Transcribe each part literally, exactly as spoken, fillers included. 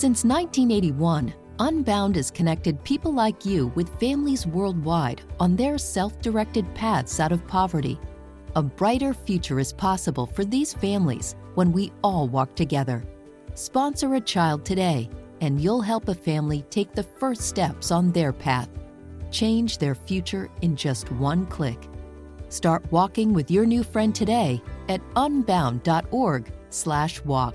Since nineteen eighty-one, Unbound has connected people like you with families worldwide on their self-directed paths out of poverty. A brighter future is possible for these families when we all walk together. Sponsor a child today, and you'll help a family take the first steps on their path. Change their future in just one click. Start walking with your new friend today at unbound.org slash walk.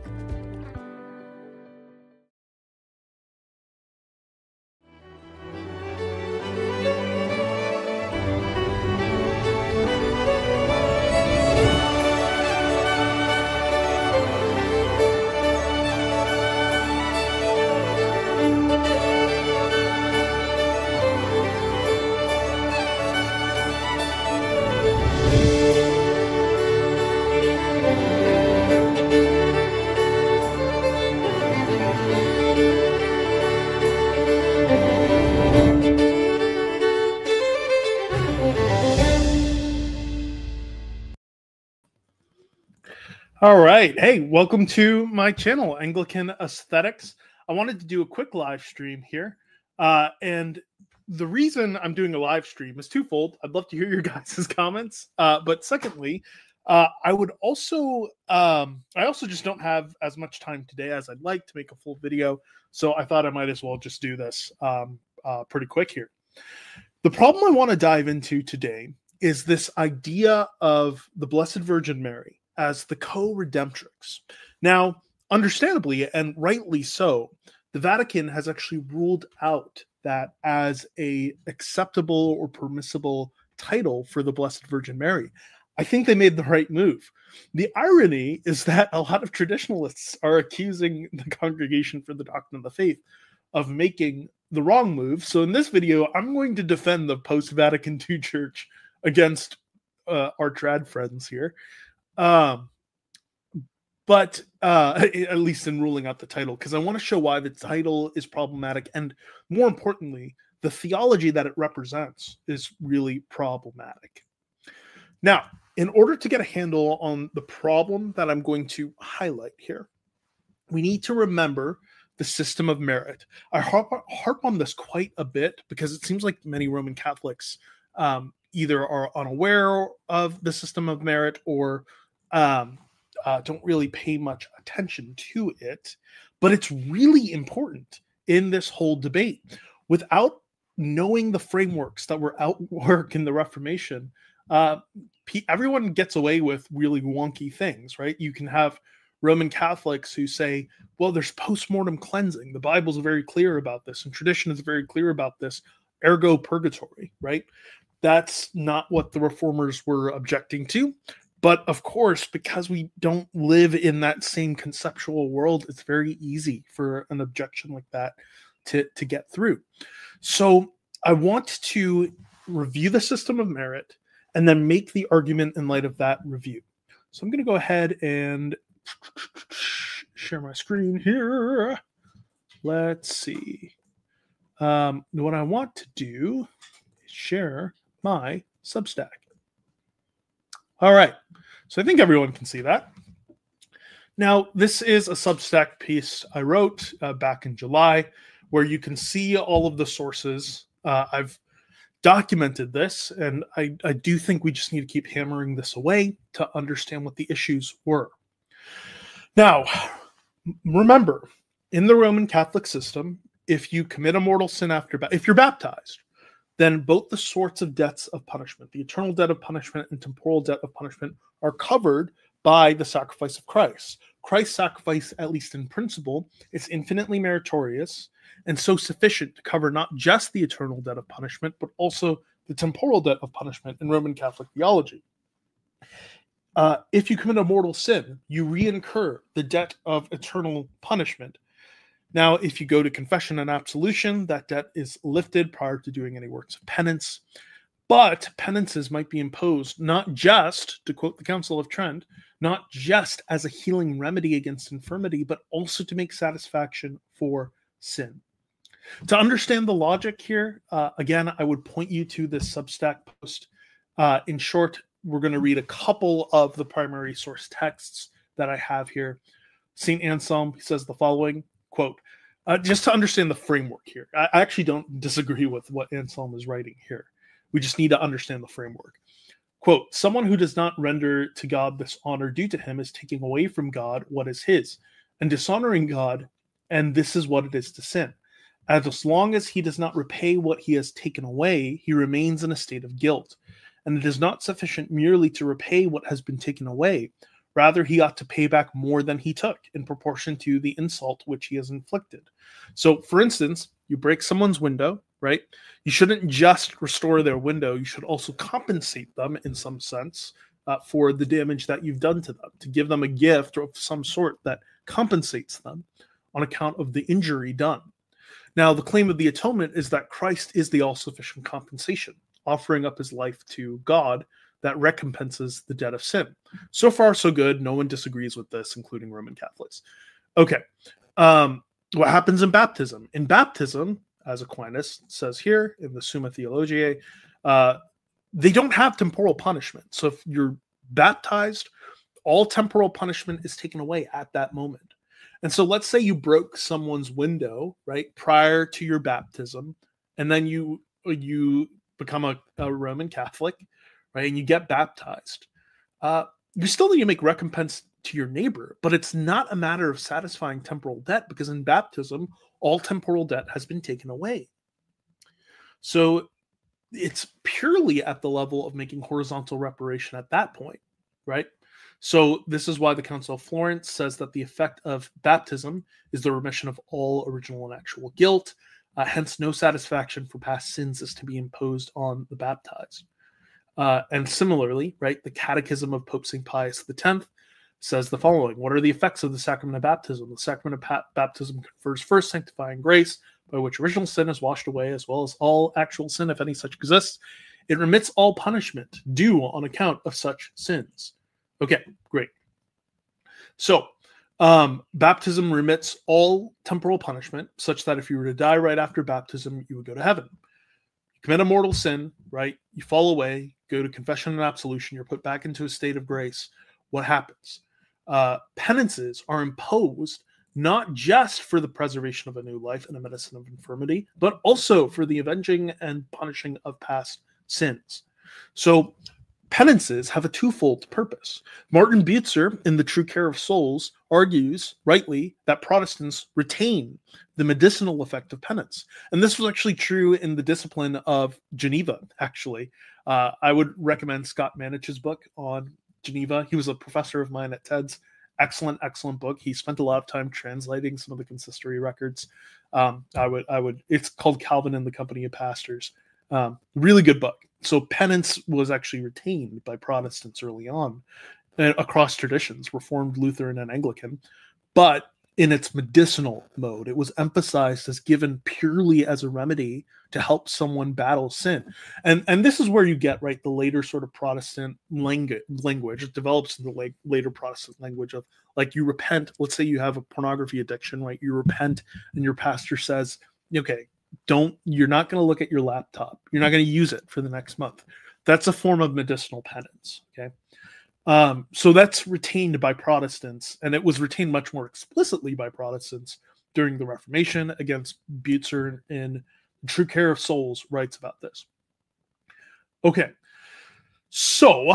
All right. Hey, welcome to my channel, Anglican Aesthetics. I wanted to do a quick live stream here. Uh, and the reason I'm doing a live stream is twofold. I'd love to hear your guys' comments. Uh, but secondly, uh, I would also, um, I also just don't have as much time today as I'd like to make a full video. So I thought I might as well just do this um, uh, pretty quick here. The problem I want to dive into today is this idea of the Blessed Virgin Mary as the co-redemptrix. Now, understandably and rightly so, the Vatican has actually ruled out that as a acceptable or permissible title for the Blessed Virgin Mary. I think they made the right move. The irony is that a lot of traditionalists are accusing the Congregation for the Doctrine of the Faith of making the wrong move. So in this video, I'm going to defend the post-Vatican two Church against uh, our trad friends here. Um, but uh, at least in ruling out the title, because I want to show why the title is problematic, and more importantly, the theology that it represents is really problematic. Now, in order to get a handle on the problem that I'm going to highlight here, we need to remember the system of merit. I harp, harp on this quite a bit because it seems like many Roman Catholics um, either are unaware of the system of merit or um, uh, don't really pay much attention to it. But it's really important in this whole debate. Without knowing the frameworks that were at work in the Reformation, uh, everyone gets away with really wonky things, right? You can have Roman Catholics who say, well, there's post-mortem cleansing. The Bible's very clear about this, and tradition is very clear about this, ergo purgatory, right? That's not what the Reformers were objecting to. But of course, because we don't live in that same conceptual world, it's very easy for an objection like that to, to get through. So I want to review the system of merit and then make the argument in light of that review. So I'm going to go ahead and share my screen here. Let's see. Um, what I want to do is share my Substack. All right. So I think everyone can see that. Now, this is a Substack piece I wrote uh, back in July where you can see all of the sources. Uh, I've documented this, and I, I do think we just need to keep hammering this away to understand what the issues were. Now, remember, in the Roman Catholic system, if you commit a mortal sin after, if you're baptized, then both the sorts of debts of punishment, the eternal debt of punishment and temporal debt of punishment, are covered by the sacrifice of Christ. Christ's sacrifice, at least in principle, is infinitely meritorious and so sufficient to cover not just the eternal debt of punishment, but also the temporal debt of punishment in Roman Catholic theology. Uh, if you commit a mortal sin, you reincur the debt of eternal punishment. Now, if you go to confession and absolution, that debt is lifted prior to doing any works of penance. But penances might be imposed not just, to quote the Council of Trent, not just as a healing remedy against infirmity, but also to make satisfaction for sin. To understand the logic here, uh, again, I would point you to this Substack post. Uh, in short, we're going to read a couple of the primary source texts that I have here. Saint Anselm, he says the following, quote, Uh, just to understand the framework here, I, I actually don't disagree with what Anselm is writing here. We just need to understand the framework. Quote, someone who does not render to God this honor due to him is taking away from God what is his, and dishonoring God, and this is what it is to sin. As long as he does not repay what he has taken away, he remains in a state of guilt. And it is not sufficient merely to repay what has been taken away. Rather, he ought to pay back more than he took in proportion to the insult which he has inflicted. So, for instance, you break someone's window, right? You shouldn't just restore their window. You should also compensate them in some sense uh, for the damage that you've done to them, to give them a gift of some sort that compensates them on account of the injury done. Now, the claim of the atonement is that Christ is the all-sufficient compensation, offering up his life to God that recompenses the debt of sin. So far, so good. No one disagrees with this, including Roman Catholics. Okay. Um, what happens in baptism? In baptism, as Aquinas says here in the Summa Theologiae, uh, they don't have temporal punishment. So if you're baptized, all temporal punishment is taken away at that moment. And so let's say you broke someone's window, right, prior to your baptism, and then you you become a, a Roman Catholic, right, and you get baptized. Uh, you still need to make recompense to your neighbor, but it's not a matter of satisfying temporal debt, because in baptism, all temporal debt has been taken away. So it's purely at the level of making horizontal reparation at that point, right? So this is why the Council of Florence says that the effect of baptism is the remission of all original and actual guilt. Uh, hence, no satisfaction for past sins is to be imposed on the baptized. Uh, and similarly, right, the Catechism of Pope Saint Pius X says the following: what are the effects of the sacrament of baptism? The sacrament of pa- baptism confers first sanctifying grace, by which original sin is washed away, as well as all actual sin, if any such exists. It remits all punishment due on account of such sins. Okay, great. So, um, baptism remits all temporal punishment, such that if you were to die right after baptism, you would go to heaven. You commit a mortal sin, right? You fall away, go to confession and absolution, you're put back into a state of grace. What happens? Uh, penances are imposed not just for the preservation of a new life and a medicine of infirmity, but also for the avenging and punishing of past sins. So, penances have a twofold purpose. Martin Bucer, in The True Care of Souls, argues, rightly, that Protestants retain the medicinal effect of penance. And this was actually true in the discipline of Geneva, actually. Uh, I would recommend Scott Manich's book on Geneva. He was a professor of mine at TEDS. Excellent, excellent book. He spent a lot of time translating some of the consistory records. Um, I would, I would. It's called Calvin and the Company of Pastors. Um, really good book. So penance was actually retained by Protestants early on uh, across traditions, Reformed, Lutheran, and Anglican, but in its medicinal mode. It was emphasized as given purely as a remedy to help someone battle sin. And and this is where you get, right, the later sort of Protestant language. language. It develops in the like, later Protestant language of, like, you repent. Let's say you have a pornography addiction, right? You repent and your pastor says, okay, don't, you're not going to look at your laptop. You're not going to use it for the next month. That's a form of medicinal penance. Okay. Um, so that's retained by Protestants, and it was retained much more explicitly by Protestants during the Reformation. Against Bucer in True Care of Souls writes about this. Okay. So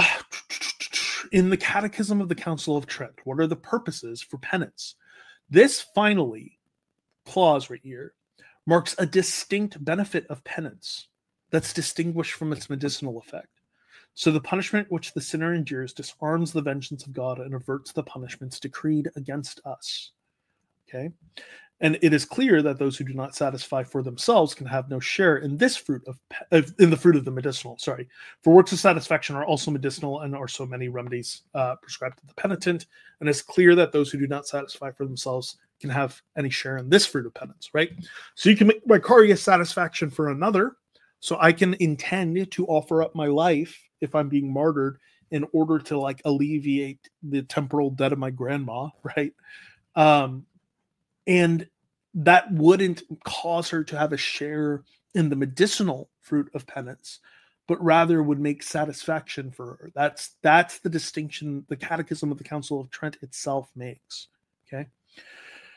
in the Catechism of the Council of Trent, what are the purposes for penance? This finally clause right here marks a distinct benefit of penance that's distinguished from its medicinal effect. So the punishment which the sinner endures disarms the vengeance of God and averts the punishments decreed against us. Okay? And it is clear that those who do not satisfy for themselves can have no share in this fruit of, of in the fruit of the medicinal. Sorry. For works of satisfaction are also medicinal, and are so many remedies uh, prescribed to the penitent. And it's clear that those who do not satisfy for themselves can have any share in this fruit of penance, right? So you can make vicarious satisfaction for another. So I can intend to offer up my life if I'm being martyred in order to, like, alleviate the temporal debt of my grandma, right? Um, and that wouldn't cause her to have a share in the medicinal fruit of penance, but rather would make satisfaction for her. That's that's the distinction the Catechism of the Council of Trent itself makes. Okay.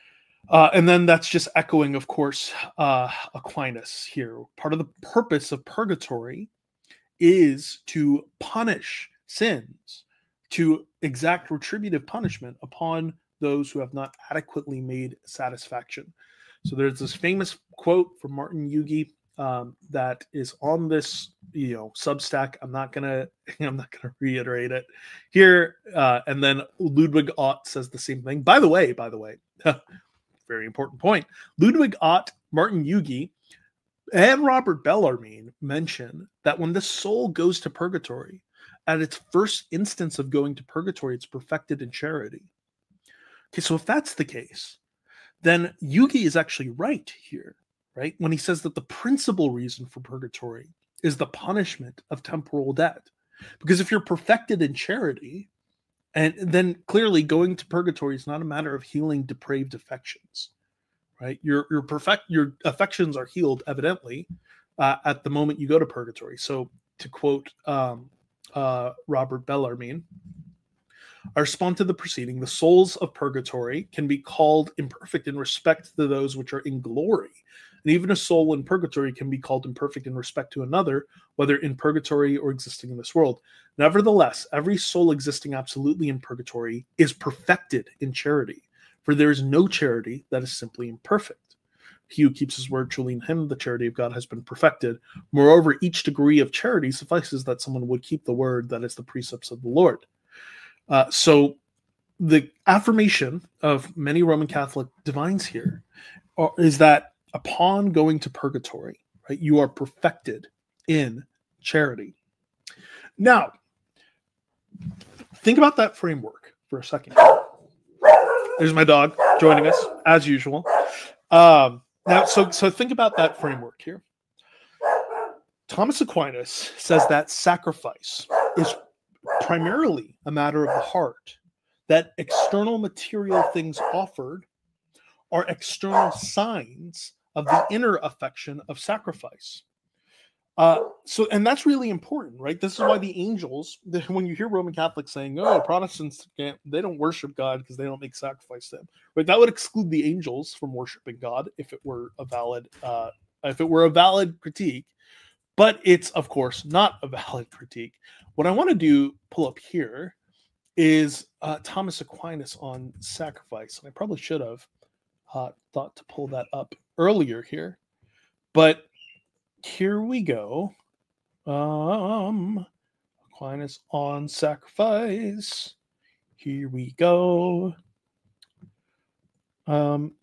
Uh, and then that's just echoing, of course, uh, Aquinas here. Part of the purpose of purgatory is to punish sins, to exact retributive punishment upon those who have not adequately made satisfaction. So there's this famous quote from Martin Yugi um, that is on this, you know, Substack. I'm not gonna, I'm not gonna reiterate it here. Uh, and then Ludwig Ott says the same thing. By the way, by the way, very important point. Ludwig Ott, Martin Yugi, and Robert Bellarmine mention that when the soul goes to purgatory, at its first instance of going to purgatory, it's perfected in charity. Okay, so if that's the case, then Yugi is actually right here, right? When he says that the principal reason for purgatory is the punishment of temporal debt. Because if you're perfected in charity, and then clearly going to purgatory is not a matter of healing depraved affections, right? Your your perfect your affections are healed, evidently, uh, at the moment you go to purgatory. So to quote um, uh, Robert Bellarmine, I respond to the preceding. The souls of purgatory can be called imperfect in respect to those which are in glory. And even a soul in purgatory can be called imperfect in respect to another, whether in purgatory or existing in this world. Nevertheless, every soul existing absolutely in purgatory is perfected in charity, for there is no charity that is simply imperfect. He who keeps his word, truly in him the charity of God has been perfected. Moreover, each degree of charity suffices that someone would keep the word, that is the precepts of the Lord. Uh, so the affirmation of many Roman Catholic divines here are, is that upon going to purgatory, right, you are perfected in charity. Now, think about that framework for a second. There's my dog joining us, as usual. Um, now, so, so think about that framework here. Thomas Aquinas says that sacrifice is primarily a matter of the heart, that external material things offered are external signs of the inner affection of sacrifice. Uh, so, and that's really important, right? This is why the angels, when you hear Roman Catholics saying, oh, Protestants can't, they don't worship God because they don't make sacrifice to him, right? That would exclude the angels from worshiping God if it were a valid, uh, if it were a valid critique. But it's, of course, not a valid critique. What I want to do, pull up here, is uh, Thomas Aquinas on sacrifice. And I probably should have uh, thought to pull that up earlier here. But here we go. Um, Aquinas on sacrifice. Here we go. Um,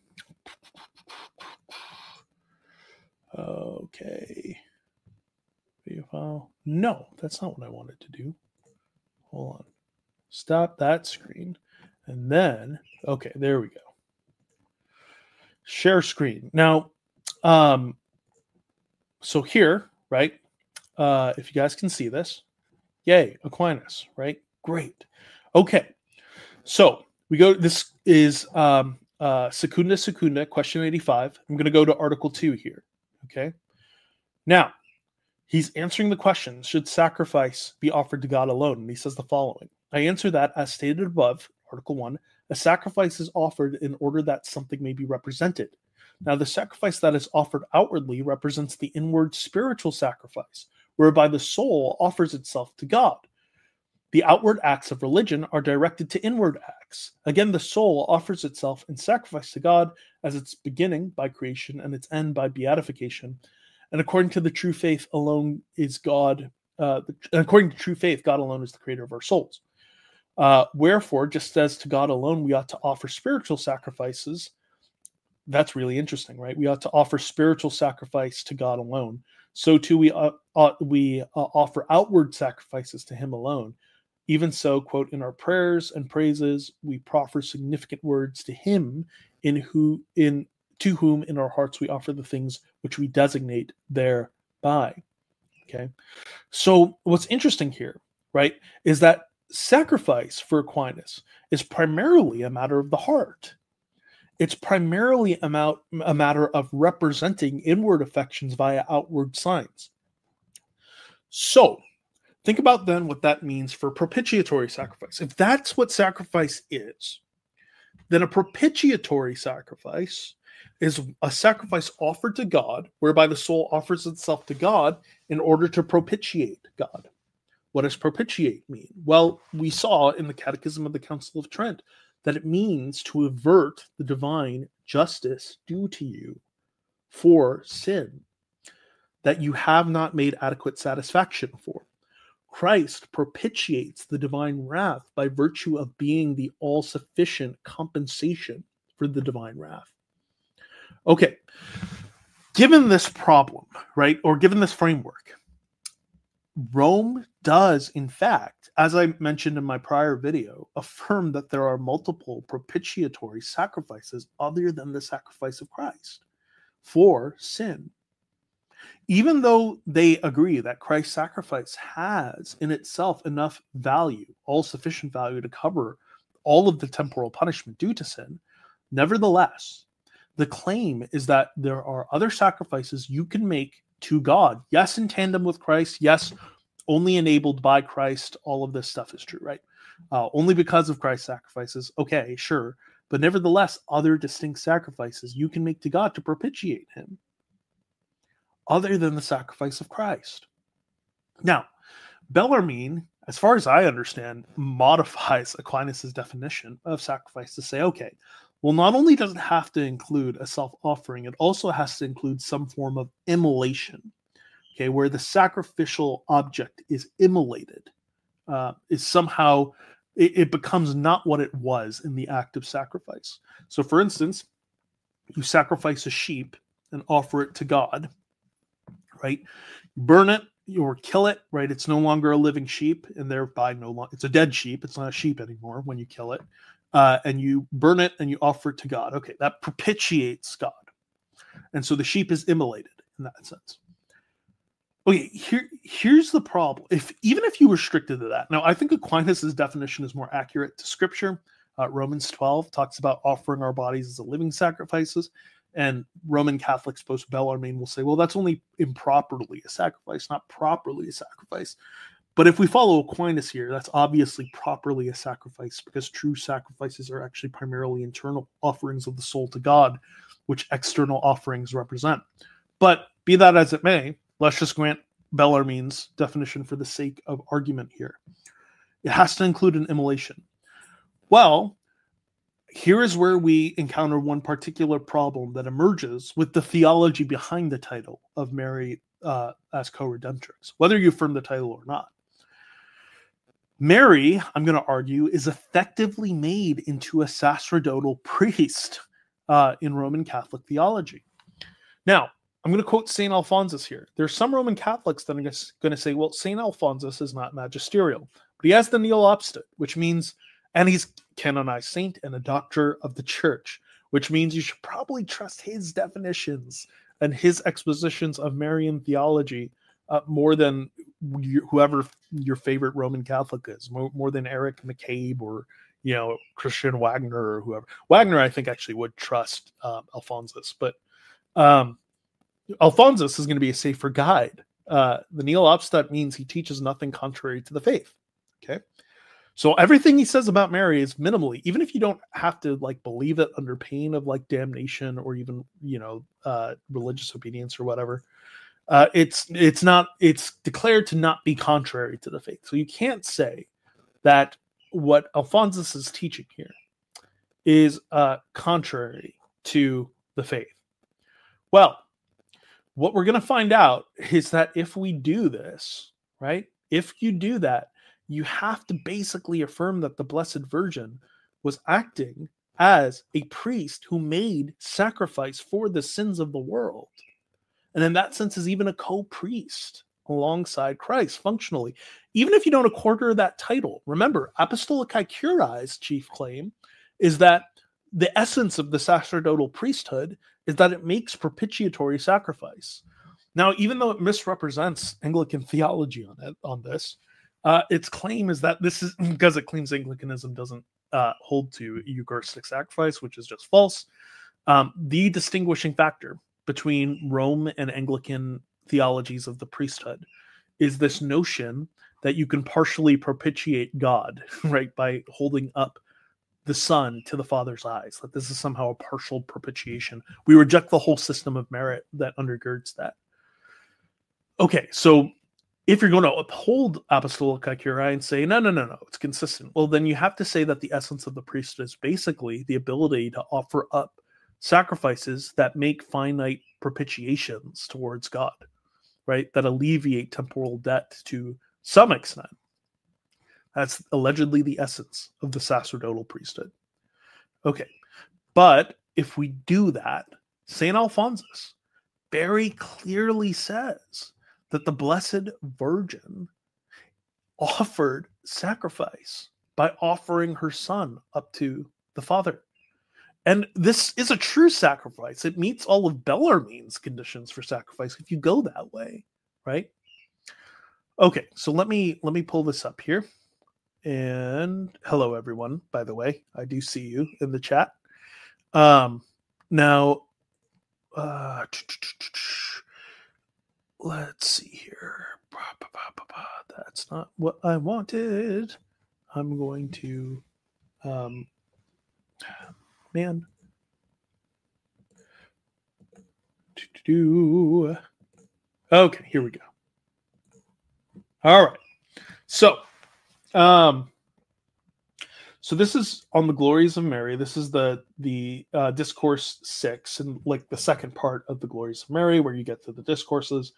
okay. Video file. No, that's not what I wanted to do. Hold on. Stop that screen. And then, okay, there we go. Share screen. Now, um, so here, right, uh, if you guys can see this, yay, Aquinas, right? Great. Okay, so we go, this is um, uh, Secunda Secunda, question eighty-five. I'm going to go to article two here, okay? Now, he's answering the question, should sacrifice be offered to God alone? And he says the following. I answer that, as stated above, article one, a sacrifice is offered in order that something may be represented. Now, the sacrifice that is offered outwardly represents the inward spiritual sacrifice, whereby the soul offers itself to God. The outward acts of religion are directed to inward acts. Again, the soul offers itself in sacrifice to God as its beginning by creation and its end by beatification. And according to the true faith alone is God, uh, according to true faith, God alone is the creator of our souls. Uh, wherefore, just as to God alone, we ought to offer spiritual sacrifices. That's really interesting, right? We ought to offer spiritual sacrifice to God alone. So too, we ought, ought we uh, offer outward sacrifices to him alone. Even so, quote, in our prayers and praises, we proffer significant words to him in who in to whom in our hearts we offer the things which we designate thereby. Okay. So what's interesting here, right, is that sacrifice for Aquinas is primarily a matter of the heart. It's primarily about a matter of representing inward affections via outward signs. So think about then what that means for propitiatory sacrifice. If that's what sacrifice is, then a propitiatory sacrifice is a sacrifice offered to God, whereby the soul offers itself to God in order to propitiate God. What does propitiate mean? Well, we saw in the Catechism of the Council of Trent that it means to avert the divine justice due to you for sin that you have not made adequate satisfaction for. Christ propitiates the divine wrath by virtue of being the all-sufficient compensation for the divine wrath. Okay, given this problem, right, or given this framework, Rome does, in fact, as I mentioned in my prior video, affirm that there are multiple propitiatory sacrifices other than the sacrifice of Christ for sin. Even though they agree that Christ's sacrifice has in itself enough value, all sufficient value to cover all of the temporal punishment due to sin, nevertheless, the claim is that there are other sacrifices you can make to God. Yes, in tandem with Christ. Yes, only enabled by Christ. All of this stuff is true, right? Uh, only because of Christ's sacrifices. Okay, sure. But nevertheless, other distinct sacrifices you can make to God to propitiate him, other than the sacrifice of Christ. Now, Bellarmine, as far as I understand, modifies Aquinas' definition of sacrifice to say, okay, well, not only does it have to include a self-offering, it also has to include some form of immolation, okay, where the sacrificial object is immolated, uh, is somehow, it, it becomes not what it was in the act of sacrifice. So, for instance, you sacrifice a sheep and offer it to God, right? You burn it or kill it, right? It's no longer a living sheep, and thereby no longer, it's a dead sheep. It's not a sheep anymore when you kill it. Uh, and you burn it and you offer it to God. Okay, that propitiates God. And so the sheep is immolated in that sense. Okay, here, here's the problem. If even if you restricted to that, now I think Aquinas' definition is more accurate to Scripture. Uh, Romans twelve talks about offering our bodies as a living sacrifices. And Roman Catholics post Bellarmine will say, well, that's only improperly a sacrifice, not properly a sacrifice. But if we follow Aquinas here, that's obviously properly a sacrifice, because true sacrifices are actually primarily internal offerings of the soul to God, which external offerings represent. But be that as it may, let's just grant Bellarmine's definition for the sake of argument here. It has to include an immolation. Well, here is where we encounter one particular problem that emerges with the theology behind the title of Mary uh, as co-redemptrix, whether you affirm the title or not. Mary, I'm going to argue, is effectively made into a sacerdotal priest uh, in Roman Catholic theology. Now, I'm going to quote Saint Alphonsus here. There's some Roman Catholics that are going to say, well, Saint Alphonsus is not magisterial, but he has the Nihil Obstat, which means, and he's canonized saint and a doctor of the church, which means you should probably trust his definitions and his expositions of Marian theology uh, more than whoever your favorite Roman Catholic is, more, more than Eric McCabe or, you know, Christian Wagner or whoever. Wagner, I think, actually would trust uh, Alphonsus, but um, Alphonsus is going to be a safer guide. Uh, the Nihil Obstat means he teaches nothing contrary to the faith. Okay, so everything he says about Mary is minimally, even if you don't have to like believe it under pain of like damnation or even, you know, uh, religious obedience or whatever. Uh, it's it's not it's declared to not be contrary to the faith. So you can't say that what Alphonsus is teaching here is uh, contrary to the faith. Well, what we're going to find out is that if we do this, right? If you do that, you have to basically affirm that the Blessed Virgin was acting as a priest who made sacrifice for the sins of the world. And in that sense is even a co-priest alongside Christ functionally. Even if you don't accord her that title, remember, Apostolicae Curiae's chief claim is that the essence of the sacerdotal priesthood is that it makes propitiatory sacrifice. Now, even though it misrepresents Anglican theology on it, on this, uh, its claim is that this is because it claims Anglicanism doesn't uh, hold to Eucharistic sacrifice, which is just false. Um, the distinguishing factor between Rome and Anglican theologies of the priesthood is this notion that you can partially propitiate God, right, by holding up the Son to the Father's eyes, that this is somehow a partial propitiation. We reject the whole system of merit that undergirds that. Okay, so if you're going to uphold apostolic curiae and say, no, no, no, no, it's consistent, well, then you have to say that the essence of the priesthood is basically the ability to offer up sacrifices that make finite propitiations towards God, right? That alleviate temporal debt to some extent. That's allegedly the essence of the sacerdotal priesthood. Okay, but if we do that, Saint Alphonsus very clearly says that the Blessed Virgin offered sacrifice by offering her son up to the Father. And this is a true sacrifice. It meets all of Bellarmine's conditions for sacrifice if you go that way, right? Okay, so let me let me pull this up here. And hello, everyone, by the way. I do see you in the chat. Um, now, uh, let's see here. That's not what I wanted. I'm going to, um, man. Okay, here we go. All right. So, um, so this is on the glories of Mary. This is the the uh, discourse six, and like the second part of the glories of Mary, where you get to the discourses.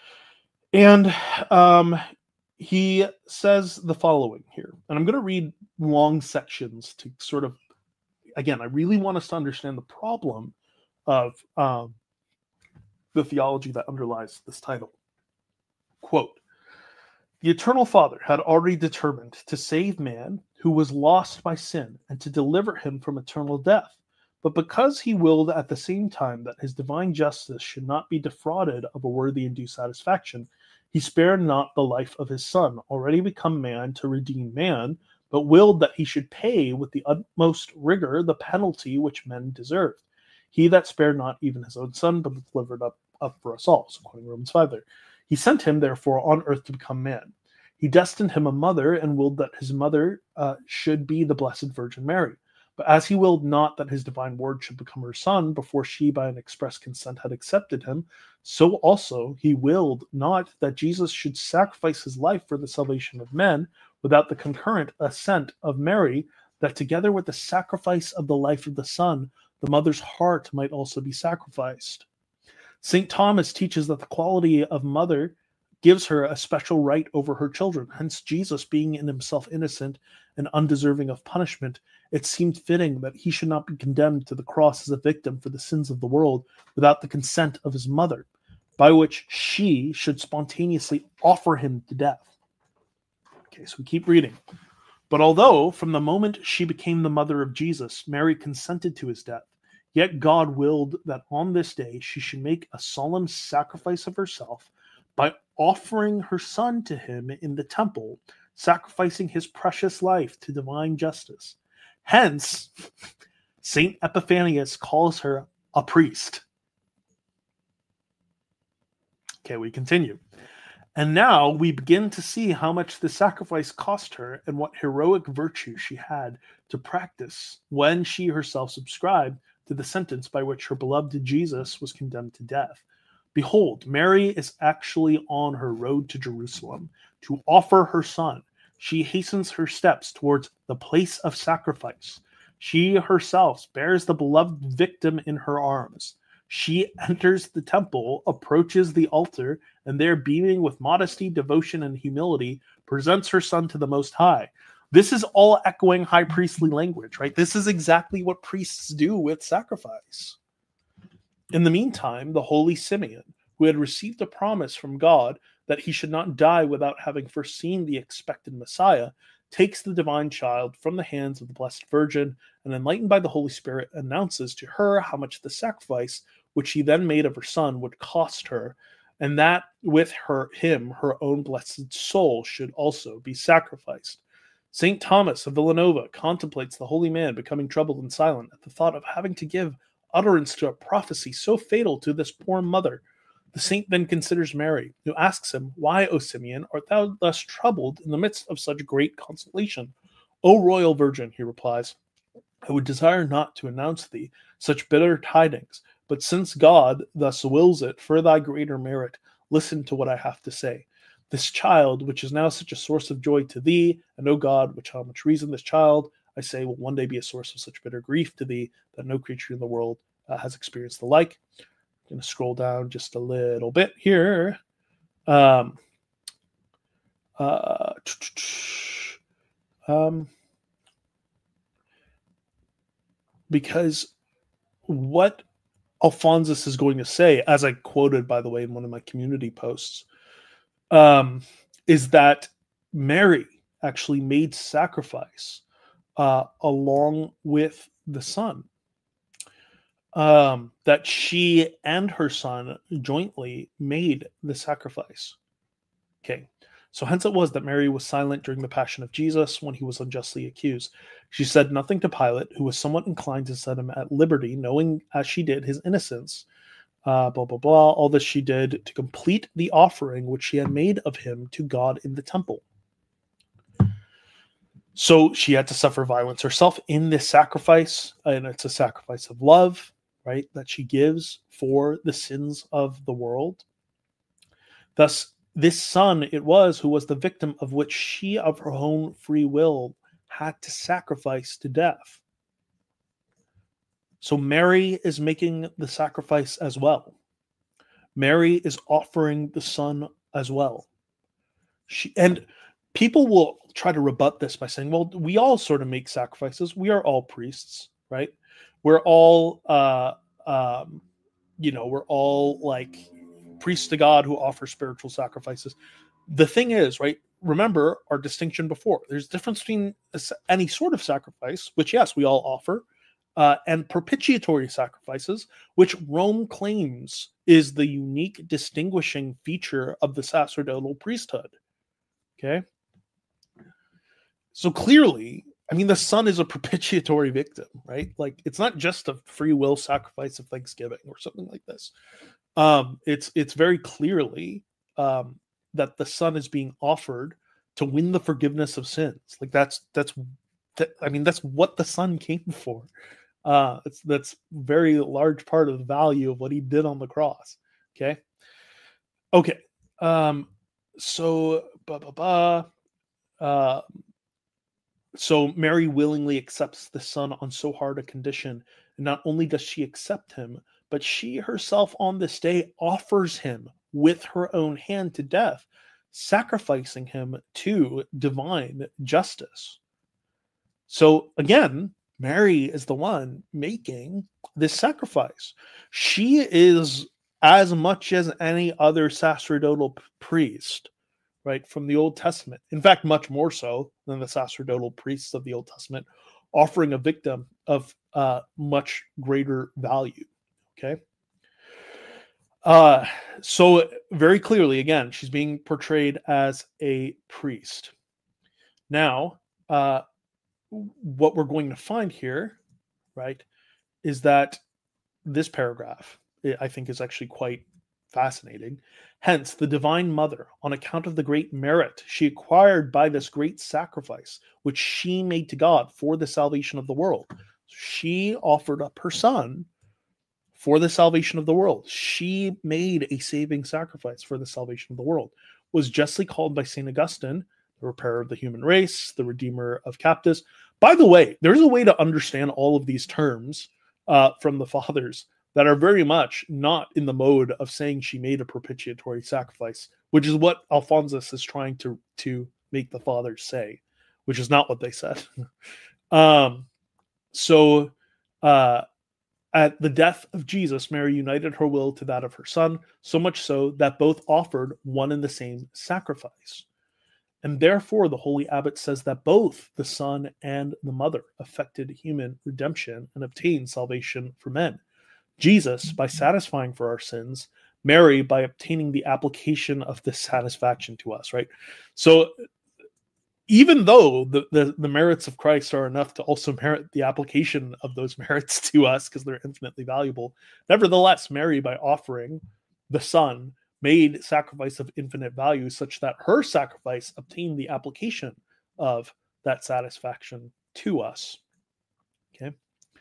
And um, he says the following here, and I'm going to read long sections to sort of, again, I really want us to understand the problem of um, the theology that underlies this title. Quote, "The Eternal Father had already determined to save man who was lost by sin and to deliver him from eternal death. But because he willed at the same time that his divine justice should not be defrauded of a worthy and due satisfaction, he spared not the life of his Son, already become man, to redeem man, but willed that he should pay with the utmost rigor the penalty which men deserved. He that spared not even his own Son, but delivered up, up for us all." So quoting Romans five there. "He sent him, therefore, on earth to become man. He destined him a mother, and willed that his mother uh, should be the Blessed Virgin Mary. But as he willed not that his divine word should become her son before she by an express consent had accepted him, so also he willed not that Jesus should sacrifice his life for the salvation of men without the concurrent assent of Mary, that together with the sacrifice of the life of the Son, the mother's heart might also be sacrificed. Saint Thomas teaches that the quality of mother gives her a special right over her children. Hence, Jesus, being in himself innocent and undeserving of punishment, it seemed fitting that he should not be condemned to the cross as a victim for the sins of the world without the consent of his mother, by which she should spontaneously offer him to death." Okay, so we keep reading. "But although from the moment she became the mother of Jesus, Mary consented to his death, yet God willed that on this day she should make a solemn sacrifice of herself by offering her son to him in the temple, sacrificing his precious life to divine justice. Hence, Saint Epiphanius calls her a priest." Okay, we continue. "And now we begin to see how much the sacrifice cost her and what heroic virtue she had to practice when she herself subscribed to the sentence by which her beloved Jesus was condemned to death. Behold, Mary is actually on her road to Jerusalem to offer her son. She hastens her steps towards the place of sacrifice. She herself bears the beloved victim in her arms. She enters the temple, approaches the altar, and there, beaming with modesty, devotion, and humility, presents her son to the Most High." This is all echoing high priestly language, right? This is exactly what priests do with sacrifice. In the meantime, the holy Simeon, who had received a promise from God that he should not die without having first seen the expected Messiah, takes the divine child from the hands of the Blessed Virgin and, enlightened by the Holy Spirit, announces to her how much the sacrifice which she then made of her son would cost her, and that with her him her own blessed soul should also be sacrificed. Saint Thomas of Villanova contemplates the holy man becoming troubled and silent at the thought of having to give utterance to a prophecy so fatal to this poor mother. The saint then considers Mary, who asks him, "Why, O Simeon, art thou thus troubled in the midst of such great consolation?" "O royal virgin," he replies, I would desire not to announce thee such bitter tidings, but since God thus wills it for thy greater merit, listen to what I have to say. This child, which is now such a source of joy to thee, and O God, which how much reason this child, I say, will one day be a source of such bitter grief to thee that no creature in the world uh, has experienced the like. I'm going to scroll down just a little bit here. Um, uh, um, because what Alphonsus is going to say, as I quoted, by the way, in one of my community posts, um, is that Mary actually made sacrifice uh, along with the Son. Um, that she and her son jointly made the sacrifice. Okay, so hence it was that Mary was silent during the passion of Jesus when he was unjustly accused. She said nothing to Pilate, who was somewhat inclined to set him at liberty, knowing as she did his innocence. Uh, blah, blah, blah. All this she did to complete the offering which she had made of him to God in the temple. So she had to suffer violence herself in this sacrifice, and it's a sacrifice of love, right, that she gives for the sins of the world. Thus, this son it was who was the victim of which she of her own free will had to sacrifice to death. So Mary is making the sacrifice as well. Mary is offering the son as well. She, and people will try to rebut this by saying, well, we all sort of make sacrifices. We are all priests, right? We're all, uh, um, you know, we're all like priests to God who offer spiritual sacrifices. The thing is, right, remember our distinction before. There's a difference between any sort of sacrifice, which, yes, we all offer, uh, and propitiatory sacrifices, which Rome claims is the unique distinguishing feature of the sacerdotal priesthood. Okay? So clearly, I mean, the son is a propitiatory victim, right? Like, it's not just a free will sacrifice of Thanksgiving or something like this. Um, it's it's very clearly um, that the son is being offered to win the forgiveness of sins. Like that's that's that, I mean, that's what the son came for. Uh, it's that's very large part of the value of what he did on the cross. Okay, okay. Um, so blah blah blah. Uh, So Mary willingly accepts the son on so hard a condition. And not only does she accept him, but she herself on this day offers him with her own hand to death, sacrificing him to divine justice. So again, Mary is the one making this sacrifice. She is, as much as any other sacerdotal priest, right, from the Old Testament. In fact, much more so than the sacerdotal priests of the Old Testament, offering a victim of uh, much greater value. Okay. Uh, so very clearly, again, she's being portrayed as a priest. Now, uh, what we're going to find here, right, is that this paragraph, I think, is actually quite fascinating. Hence, the Divine Mother, on account of the great merit she acquired by this great sacrifice, which she made to God for the salvation of the world. She offered up her son for the salvation of the world. She made a saving sacrifice for the salvation of the world. Was justly called by Saint Augustine the repairer of the human race, the redeemer of captives. By the way, there's a way to understand all of these terms uh, from the fathers that are very much not in the mode of saying she made a propitiatory sacrifice, which is what Alphonsus is trying to, to make the fathers say, which is not what they said. um, so uh, at the death of Jesus, Mary united her will to that of her son, so much so that both offered one and the same sacrifice. And therefore, the holy abbot says that both the son and the mother effected human redemption and obtained salvation for men. Jesus, by satisfying for our sins, Mary, by obtaining the application of this satisfaction to us, right? So even though the, the, the merits of Christ are enough to also merit the application of those merits to us because they're infinitely valuable, nevertheless, Mary, by offering the Son, made sacrifice of infinite value such that her sacrifice obtained the application of that satisfaction to us. Okay.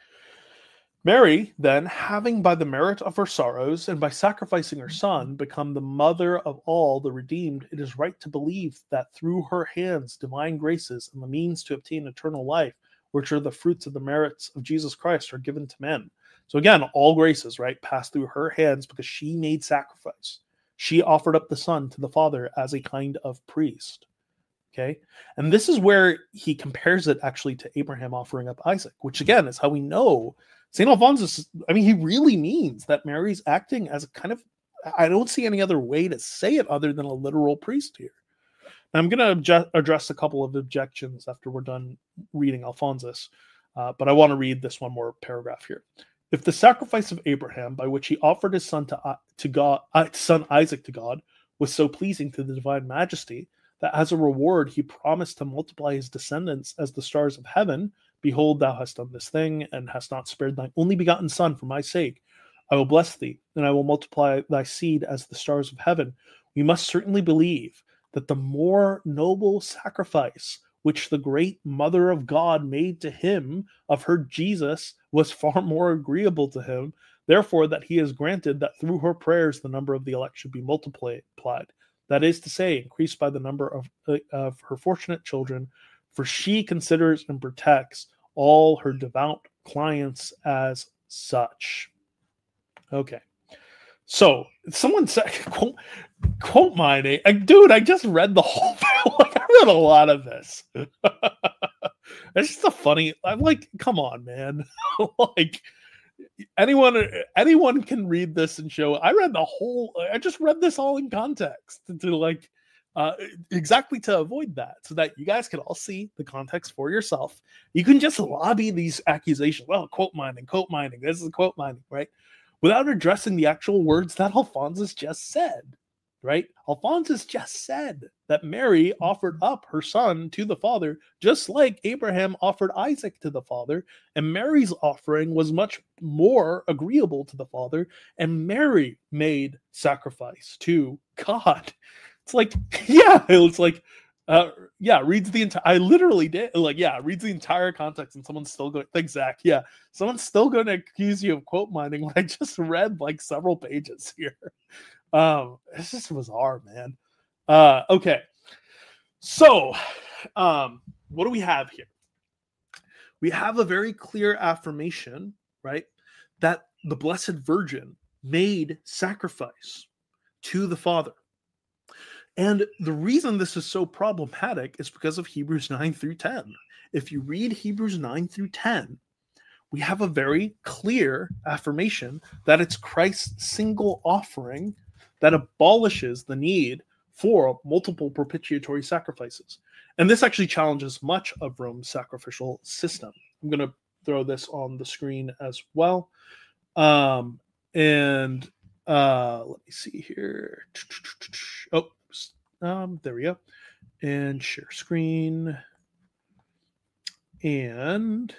Mary, then, having by the merit of her sorrows and by sacrificing her son become the mother of all the redeemed, it is right to believe that through her hands divine graces and the means to obtain eternal life, which are the fruits of the merits of Jesus Christ, are given to men. So again, all graces, right, pass through her hands because she made sacrifice. She offered up the son to the Father as a kind of priest. Okay. And this is where he compares it actually to Abraham offering up Isaac, which again is how we know Saint Alphonsus, I mean, he really means that Mary's acting as a kind of, I don't see any other way to say it other than a literal priest here. Now, I'm going to obje- address a couple of objections after we're done reading Alphonsus, uh, but I want to read this one more paragraph here. If the sacrifice of Abraham, by which he offered his son to, uh, to God, uh, son Isaac to God, was so pleasing to the divine majesty that as a reward he promised to multiply his descendants as the stars of heaven, behold, thou hast done this thing, and hast not spared thine only begotten son for my sake. I will bless thee, and I will multiply thy seed as the stars of heaven. We must certainly believe that the more noble sacrifice which the great Mother of God made to him of her Jesus was far more agreeable to him, therefore that he has granted that through her prayers the number of the elect should be multiplied, that is to say, increased by the number of, uh, of her fortunate children, for she considers and protects all her devout clients as such. Okay. So, someone said, quote, quote mining. Like, dude, I just read the whole thing. Like, I read a lot of this. It's just a funny, I'm like, come on, man. Like, anyone anyone can read this and show, I read the whole, I just read this all in context to like, Uh, exactly to avoid that, so that you guys can all see the context for yourself. You can just lobby these accusations, well, quote mining, quote mining, this is quote mining, right? Without addressing the actual words that Alphonsus just said, right? Alphonsus just said that Mary offered up her son to the Father, just like Abraham offered Isaac to the Father, and Mary's offering was much more agreeable to the Father, and Mary made sacrifice to God. It's like, yeah, it's like, uh, yeah, reads the entire, I literally did, like, yeah, reads the entire context, and someone's still going, thanks, Zach, yeah, someone's still going to accuse you of quote mining when I just read, like, several pages here. Um, it's just bizarre, man. Uh, okay, so, um, what do we have here? We have a very clear affirmation, right, that the Blessed Virgin made sacrifice to the Father. And the reason this is so problematic is because of Hebrews nine through ten. If you read Hebrews nine through ten, we have a very clear affirmation that it's Christ's single offering that abolishes the need for multiple propitiatory sacrifices. And this actually challenges much of Rome's sacrificial system. I'm going to throw this on the screen as well. Um, and uh, let me see here. Oh, Um, there we go. And share screen. And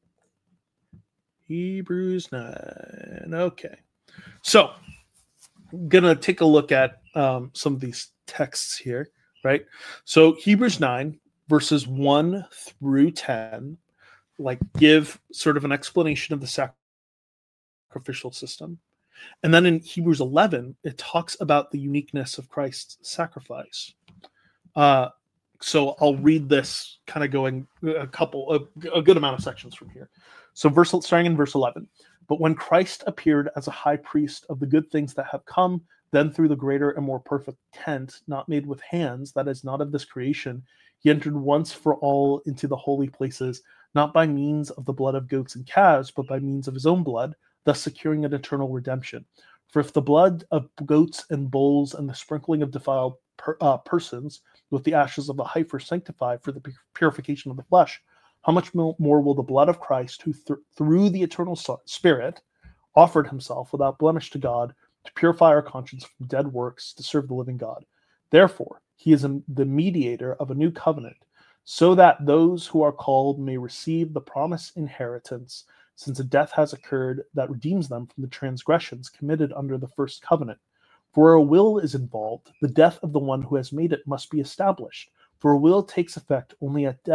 Hebrews nine. Okay. So I'm going to take a look at um, some of these texts here, right? So Hebrews nine, verses one through ten, like give sort of an explanation of the sacrificial system. And then in Hebrews eleven, it talks about the uniqueness of Christ's sacrifice. Uh, so I'll read this kind of going a couple, a, a good amount of sections from here. So verse, starting in verse eleven, but when Christ appeared as a high priest of the good things that have come, then through the greater and more perfect tent, not made with hands, that is not of this creation, he entered once for all into the holy places, not by means of the blood of goats and calves, but by means of his own blood, thus securing an eternal redemption. For if the blood of goats and bulls and the sprinkling of defiled per, uh, persons with the ashes of a heifer sanctify for the purification of the flesh, how much more will the blood of Christ, who th- through the eternal Spirit offered himself without blemish to God, to purify our conscience from dead works to serve the living God. Therefore, he is a, the mediator of a new covenant, so that those who are called may receive the promised inheritance, since a death has occurred that redeems them from the transgressions committed under the first covenant. For where a will is involved, the death of the one who has made it must be established. For a will takes effect only at death,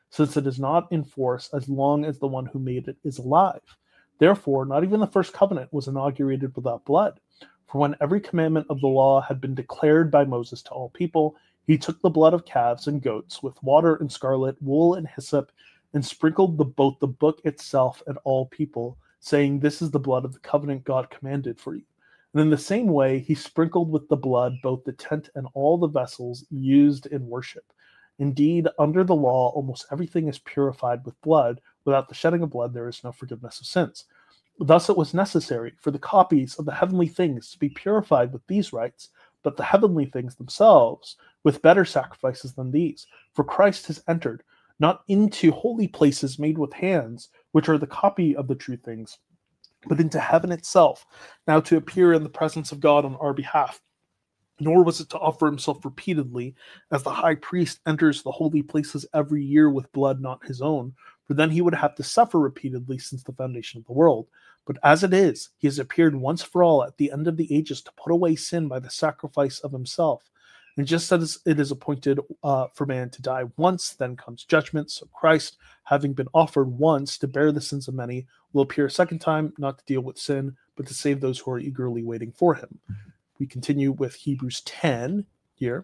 since it is not in force as long as the one who made it is alive. Therefore, not even the first covenant was inaugurated without blood. For when every commandment of the law had been declared by Moses to all people, he took the blood of calves and goats with water and scarlet, wool and hyssop, and sprinkled the, both the book itself and all people, saying, "This is the blood of the covenant God commanded for you." And in the same way, he sprinkled with the blood both the tent and all the vessels used in worship. Indeed, under the law, almost everything is purified with blood. Without the shedding of blood, there is no forgiveness of sins. Thus it was necessary for the copies of the heavenly things to be purified with these rites, but the heavenly things themselves with better sacrifices than these. For Christ has entered, not into holy places made with hands, which are the copy of the true things, but into heaven itself, now to appear in the presence of God on our behalf. Nor was it to offer himself repeatedly, as the high priest enters the holy places every year with blood not his own, for then he would have to suffer repeatedly since the foundation of the world. But as it is, he has appeared once for all at the end of the ages to put away sin by the sacrifice of himself. And just as it is appointed uh, for man to die once, then comes judgment. So Christ, having been offered once to bear the sins of many, will appear a second time, not to deal with sin, but to save those who are eagerly waiting for him. We continue with Hebrews ten here.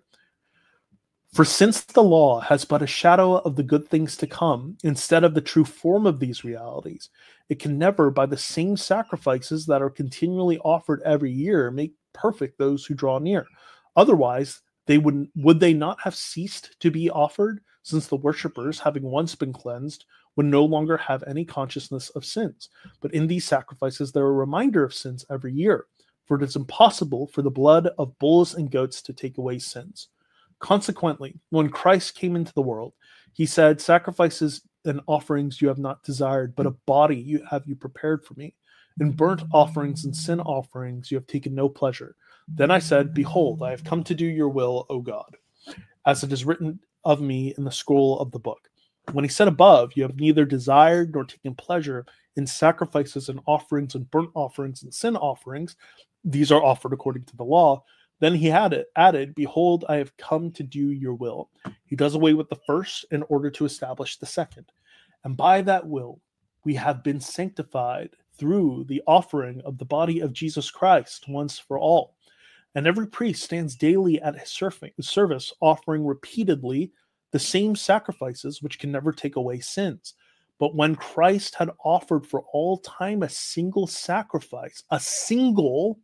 For since the law has but a shadow of the good things to come, instead of the true form of these realities, it can never, by the same sacrifices that are continually offered every year, make perfect those who draw near. Otherwise, they would, would they not have ceased to be offered, since the worshippers, having once been cleansed, would no longer have any consciousness of sins? But in these sacrifices there are a reminder of sins every year, for it is impossible for the blood of bulls and goats to take away sins. Consequently, when Christ came into the world, he said, "Sacrifices and offerings you have not desired, but a body you have you prepared for me. In burnt offerings and sin offerings you have taken no pleasure. Then I said, Behold, I have come to do your will, O God, as it is written of me in the scroll of the book." When he said above, "You have neither desired nor taken pleasure in sacrifices and offerings and burnt offerings and sin offerings, these are offered according to the law," then he had it added, "Behold, I have come to do your will." He does away with the first in order to establish the second. And by that will, we have been sanctified through the offering of the body of Jesus Christ once for all. And every priest stands daily at his service, offering repeatedly the same sacrifices which can never take away sins. But when Christ had offered for all time a single sacrifice, a single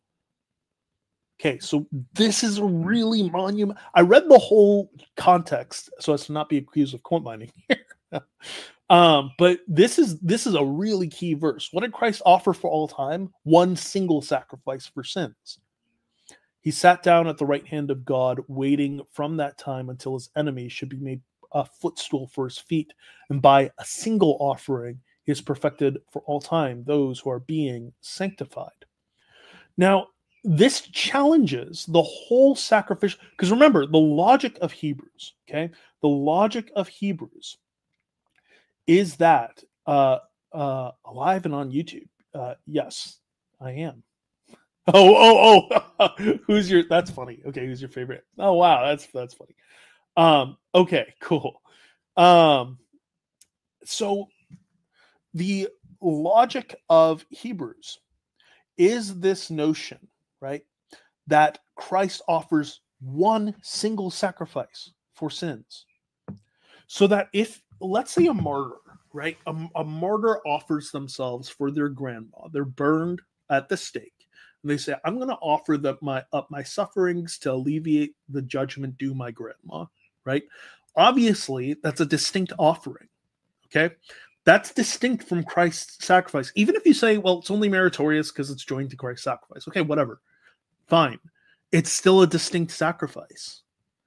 Okay, so this is a really monument. I read the whole context so as to not be accused of quote mining here. um, but this is this is a really key verse. What did Christ offer for all time? One single sacrifice for sins. He sat down at the right hand of God, waiting from that time until his enemies should be made a footstool for his feet. And by a single offering, he has perfected for all time those who are being sanctified. Now, this challenges the whole sacrificial, because remember, the logic of Hebrews, okay? The logic of Hebrews is that, uh, uh, alive and on YouTube, uh, yes, I am. Oh, oh, oh, who's your, that's funny. Okay, who's your favorite? Oh, wow, that's, that's funny. Um, okay, cool. Um, so the logic of Hebrews is this notion, right, that Christ offers one single sacrifice for sins. So that if, let's say a martyr, right, a, a martyr offers themselves for their grandma, they're burned at the stake, and they say, "I'm going to offer the, my up my sufferings to alleviate the judgment due my grandma," right? Obviously, that's a distinct offering, okay? That's distinct from Christ's sacrifice. Even if you say, well, it's only meritorious because it's joined to Christ's sacrifice. Okay, whatever. Fine. It's still a distinct sacrifice.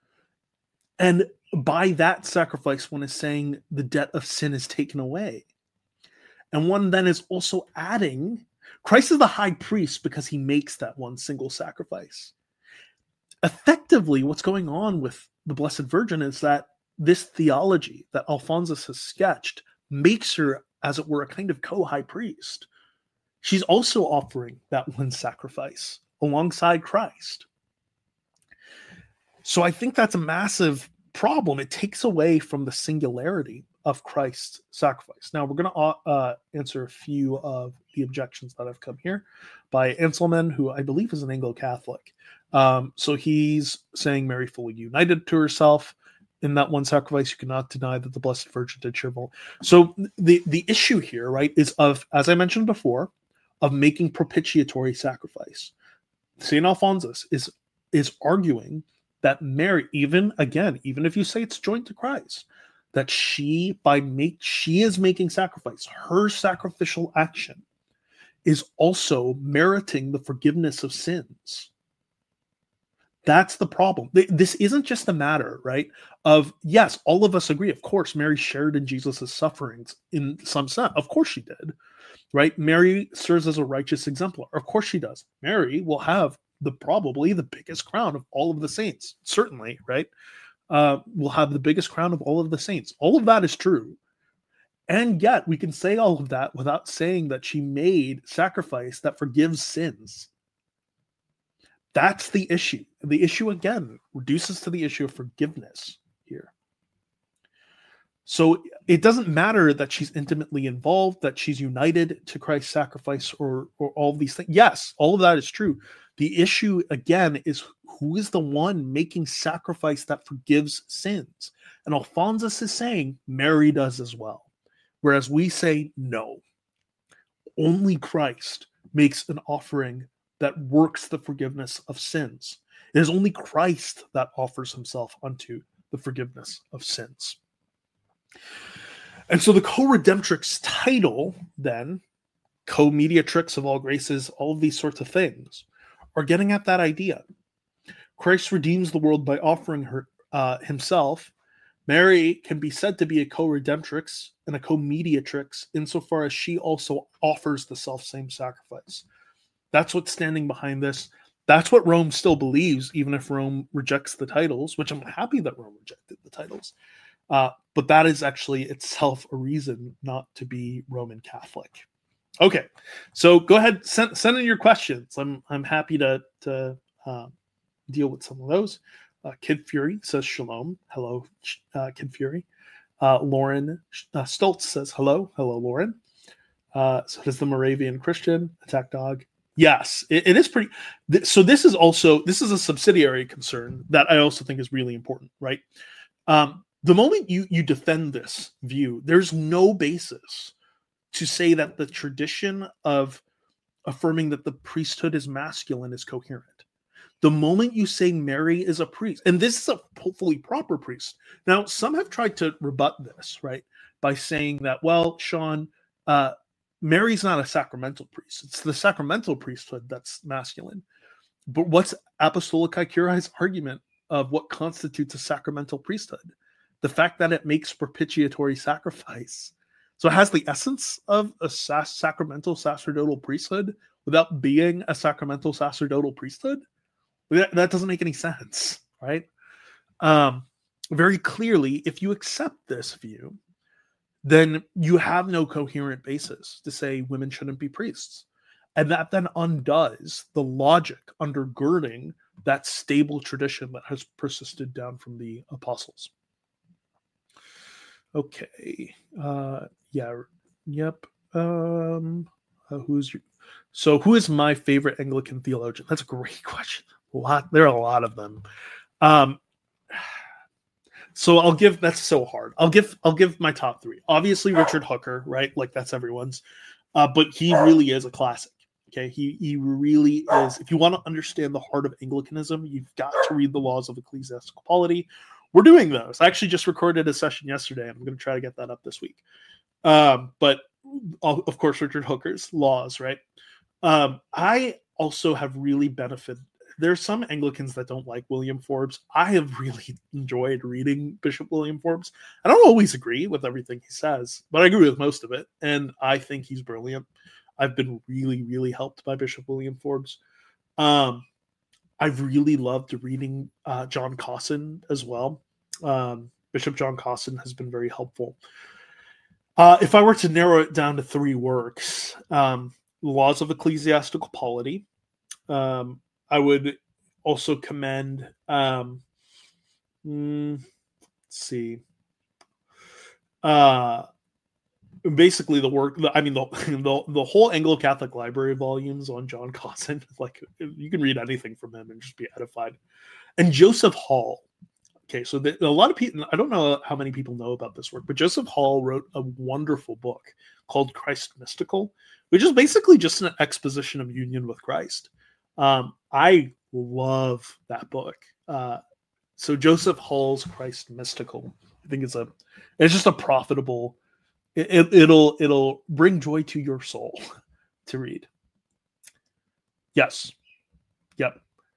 And by that sacrifice, one is saying the debt of sin is taken away. And one then is also adding, Christ is the high priest because he makes that one single sacrifice. Effectively, what's going on with the Blessed Virgin is that this theology that Alphonsus has sketched makes her, as it were, a kind of co-high priest. She's also offering that one sacrifice alongside Christ. So I think that's a massive problem. It takes away from the singularity of Christ's sacrifice. Now, we're going to uh, answer a few of the objections that have come here by Anselman, who I believe is an Anglo-Catholic. Um, so he's saying Mary fully united to herself in that one sacrifice. You cannot deny that the Blessed Virgin did share both. So the, the issue here, right, is of, as I mentioned before, of making propitiatory sacrifice. Saint Alphonsus is, is arguing that Mary, even, again, even if you say it's joined to Christ, that she, by make, she is making sacrifice. Her sacrificial action is also meriting the forgiveness of sins. That's the problem. This isn't just a matter, right, of, yes, all of us agree. Of course, Mary shared in Jesus' sufferings in some sense. Of course she did, right? Mary serves as a righteous exemplar. Of course she does. Mary will have the probably the biggest crown of all of the saints, certainly, right? Uh, will have the biggest crown of all of the saints. All of that is true. And yet we can say all of that without saying that she made sacrifice that forgives sins. That's the issue. The issue, again, reduces to the issue of forgiveness here. So it doesn't matter that she's intimately involved, that she's united to Christ's sacrifice, or, or all of these things. Yes, all of that is true. The issue, again, is who is the one making sacrifice that forgives sins? And Alphonsus is saying Mary does as well. Whereas we say no. Only Christ makes an offering that works the forgiveness of sins. It is only Christ that offers himself unto the forgiveness of sins. And so the co-redemptrix title, then, co-mediatrix of all graces, all of these sorts of things, are getting at that idea. Christ redeems the world by offering her uh, himself. Mary can be said to be a co-redemptrix and a co-mediatrix insofar as she also offers the self-same sacrifice. That's what's standing behind this. That's what Rome still believes, even if Rome rejects the titles, which I'm happy that Rome rejected the titles. Uh, but that is actually itself a reason not to be Roman Catholic. Okay, so go ahead, send, send in your questions. I'm I'm happy to to uh, deal with some of those. Uh, Kid Fury says shalom. Hello, uh, Kid Fury. Uh, Lauren uh, Stoltz says hello. Hello, Lauren. Uh, so does the Moravian Christian Attack Dog. Yes, it, it is pretty. Th- so this is also, this is a subsidiary concern that I also think is really important, right? Um, the moment you you defend this view, there's no basis to say that the tradition of affirming that the priesthood is masculine is coherent. The moment you say Mary is a priest, and this is a hopefully proper priest. Now, some have tried to rebut this, right, by saying that, well, Sean, uh, Mary's not a sacramental priest. It's the sacramental priesthood that's masculine. But what's Apostolicae Curiae's argument of what constitutes a sacramental priesthood? The fact that it makes propitiatory sacrifice. So it has the essence of a sac- sacramental sacerdotal priesthood without being a sacramental sacerdotal priesthood. That, that doesn't make any sense, right? Um, very clearly, if you accept this view, then you have no coherent basis to say women shouldn't be priests. And that then undoes the logic undergirding that stable tradition that has persisted down from the apostles. Okay. Uh, yeah. Yep. Um, uh, who's your, so who is my favorite Anglican theologian? That's a great question. A lot. There are a lot of them. Um, so I'll give, that's so hard. I'll give, I'll give my top three. Obviously Richard Hooker, right? Like that's everyone's, uh, but he really is a classic. Okay. He, he really is. If you want to understand the heart of Anglicanism, you've got to read the Laws of Ecclesiastical Polity. We're doing those. I actually just recorded a session yesterday. And I'm going to try to get that up this week. Um, but of course, Richard Hooker's Laws, right? Um, I also have really benefited. There's some Anglicans that don't like William Forbes. I have really enjoyed reading Bishop William Forbes. I don't always agree with everything he says, but I agree with most of it. And I think he's brilliant. I've been really, really helped by Bishop William Forbes. Um, I've really loved reading uh, John Cosson as well. Um, Bishop John Cosson has been very helpful. Uh, if I were to narrow it down to three works, um, Laws of Ecclesiastical Polity, um, I would also commend, um, mm, let's see, uh, basically the work, the, I mean, the, the the whole Anglo-Catholic Library volumes on John Cosson, like you can read anything from him and just be edified. And Joseph Hall. Okay, so the, a lot of people, I don't know how many people know about this work, but Joseph Hall wrote a wonderful book called Christ Mystical, which is basically just an exposition of union with Christ. Um, I love that book. Uh, so Joseph Hall's Christ Mystical, I think it's a, it's just a profitable, it, it, it'll, it'll bring joy to your soul to read. Yes. Yep.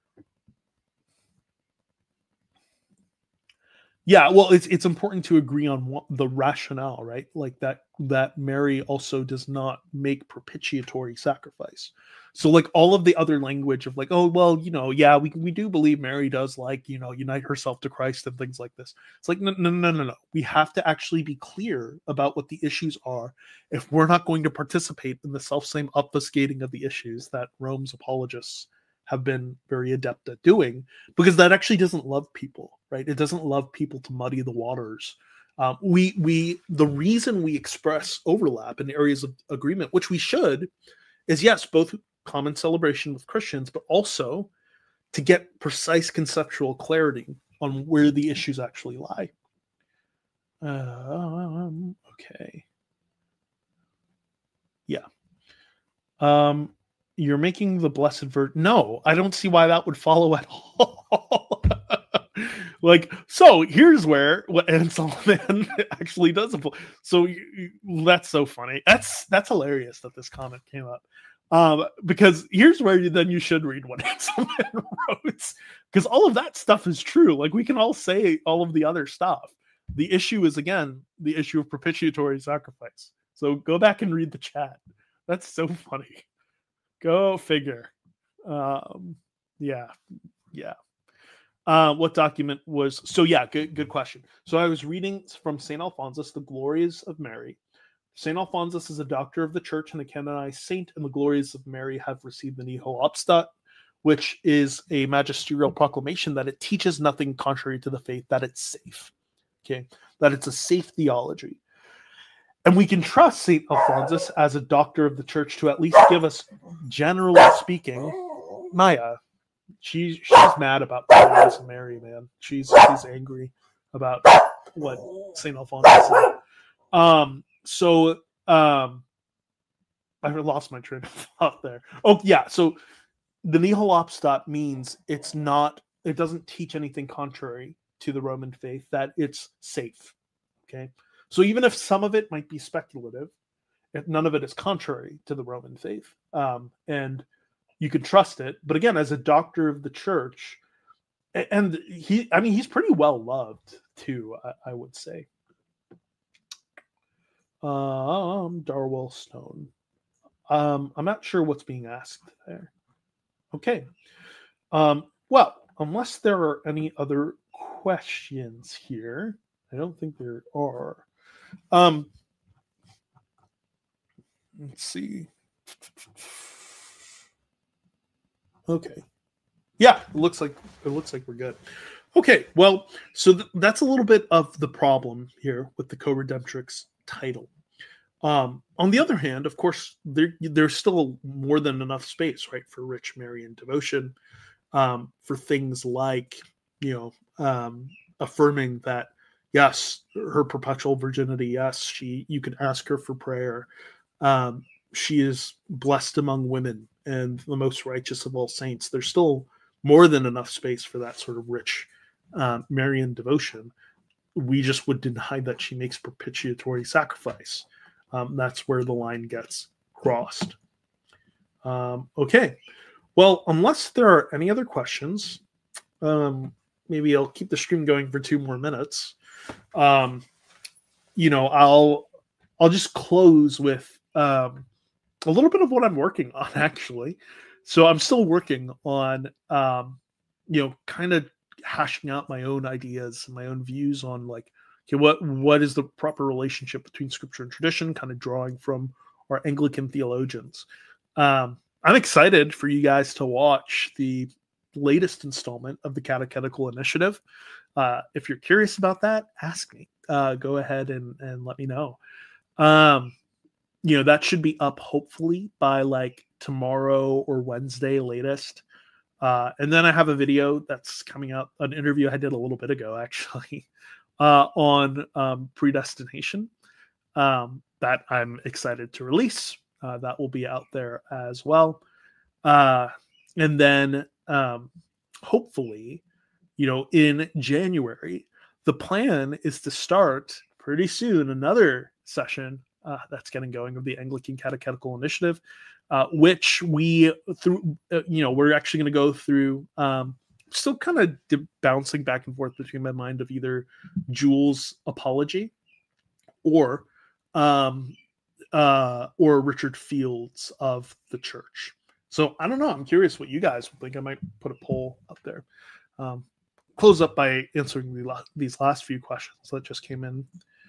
Yeah, well, it's it's important to agree on what, the rationale, right? Like that that Mary also does not make propitiatory sacrifice. So, like all of the other language of like, oh, well, you know, yeah, we we do believe Mary does like, you know, unite herself to Christ and things like this. It's like, no, no, no, no, no. We have to actually be clear about what the issues are if we're not going to participate in the self-same obfuscating of the issues that Rome's apologists have been very adept at doing, because that actually doesn't love people, right? It doesn't love people to muddy the waters. Um, we we the reason we express overlap in areas of agreement, which we should, is yes, both common celebration with Christians, but also to get precise conceptual clarity on where the issues actually lie. Um, okay. Yeah. Um, You're making the Blessed Virgin. No, I don't see why that would follow at all. Like, so here's where what Anne Sullivan actually does. So you, that's so funny. That's that's hilarious that this comment came up. Um, because here's where you, then you should read what Anne Sullivan wrote. Because all of that stuff is true. Like, we can all say all of the other stuff. The issue is, again, the issue of propitiatory sacrifice. So go back and read the chat. That's so funny. Go figure. Um, yeah, yeah. Uh, what document was... So yeah, good, good question. So I was reading from Saint Alphonsus, The Glories of Mary. Saint Alphonsus is a doctor of the church and a canonized saint, and the glories of Mary have received the Nihil Obstat, which is a magisterial proclamation that it teaches nothing contrary to the faith, that it's safe. Okay, that it's a safe theology. And we can trust Saint Alphonsus as a doctor of the church to at least give us, generally speaking, Maya. She, she's mad about the glories of Mary, man. She's she's angry about what Saint Alphonsus said. Um, so um, I lost my train of thought there. Oh yeah, so the Nihil Obstat means it's not. It doesn't teach anything contrary to the Roman faith. That it's safe. Okay. So even if some of it might be speculative, if none of it is contrary to the Roman faith, um, and you can trust it. But again, as a doctor of the church, and he, I mean, he's pretty well loved too, I, I would say. Um, Darwell Stone. Um, I'm not sure what's being asked there. Okay. Um, well, unless there are any other questions here, I don't think there are. Um, let's see. Okay. Yeah, it looks like it looks like we're good. Okay, well, so th- that's a little bit of the problem here with the Co-Redemptrix title. Um, on the other hand, of course, there there's still more than enough space, right, for rich Marian devotion, um, for things like, you know, um, affirming that, yes, her perpetual virginity, yes, she you can ask her for prayer. Um, she is blessed among women and the most righteous of all saints. There's still more than enough space for that sort of rich um, Marian devotion. We just would deny that she makes propitiatory sacrifice. Um, that's where the line gets crossed. Um, okay. Well, unless there are any other questions, um, maybe I'll keep the stream going for two more minutes. Um, you know, I'll I'll just close with um, a little bit of what I'm working on, actually. So I'm still working on, um, you know, kind of hashing out my own ideas and my own views on, like, okay, what what is the proper relationship between scripture and tradition, kind of drawing from our Anglican theologians. Um, I'm excited for you guys to watch the latest installment of the Catechetical Initiative. Uh, if you're curious about that, ask me. Uh, go ahead and, and let me know. Um, you know, that should be up hopefully by like tomorrow or Wednesday latest. Uh, and then I have a video that's coming up, an interview I did a little bit ago, actually, uh, on um, predestination um, that I'm excited to release. Uh, that will be out there as well. Uh, and then um, hopefully, you know, in January, the plan is to start pretty soon another session uh, that's getting going of the Anglican Catechetical Initiative, uh, which we through, uh, you know, we're actually going to go through. Um, still kind of de- bouncing back and forth between my mind of either Jules' Apology or um, uh, or Richard Fields of the Church. So I don't know. I'm curious what you guys would think. I might put a poll up there. Um, close up by answering the la- these last few questions that just came in.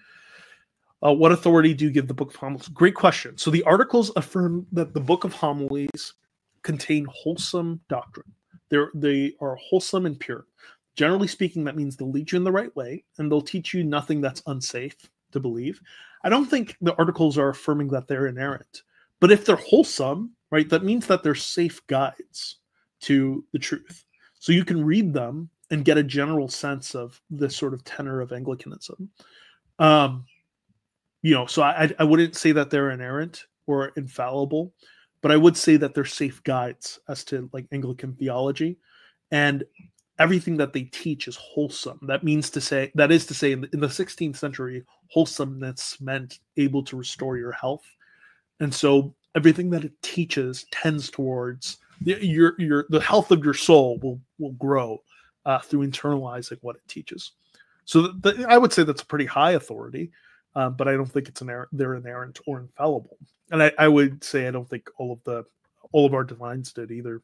Uh, what authority do you give the Book of Homilies? Great question. So the articles affirm that the Book of Homilies contain wholesome doctrine. They're, they are wholesome and pure. Generally speaking, that means they'll lead you in the right way, and they'll teach you nothing that's unsafe to believe. I don't think the articles are affirming that they're inerrant. But if they're wholesome, right, that means that they're safe guides to the truth. So you can read them and get a general sense of the sort of tenor of Anglicanism. Um, you know, so I, I wouldn't say that they're inerrant or infallible, but I would say that they're safe guides as to like Anglican theology, and everything that they teach is wholesome. That means to say, that is to say, in the, in the sixteenth century, wholesomeness meant able to restore your health. And so everything that it teaches tends towards the, your your the health of your soul will will grow uh, through internalizing what it teaches. So the, the, I would say that's a pretty high authority, uh, but I don't think it's an er- they're inerrant or infallible. And I, I would say I don't think all of the all of our divines did either.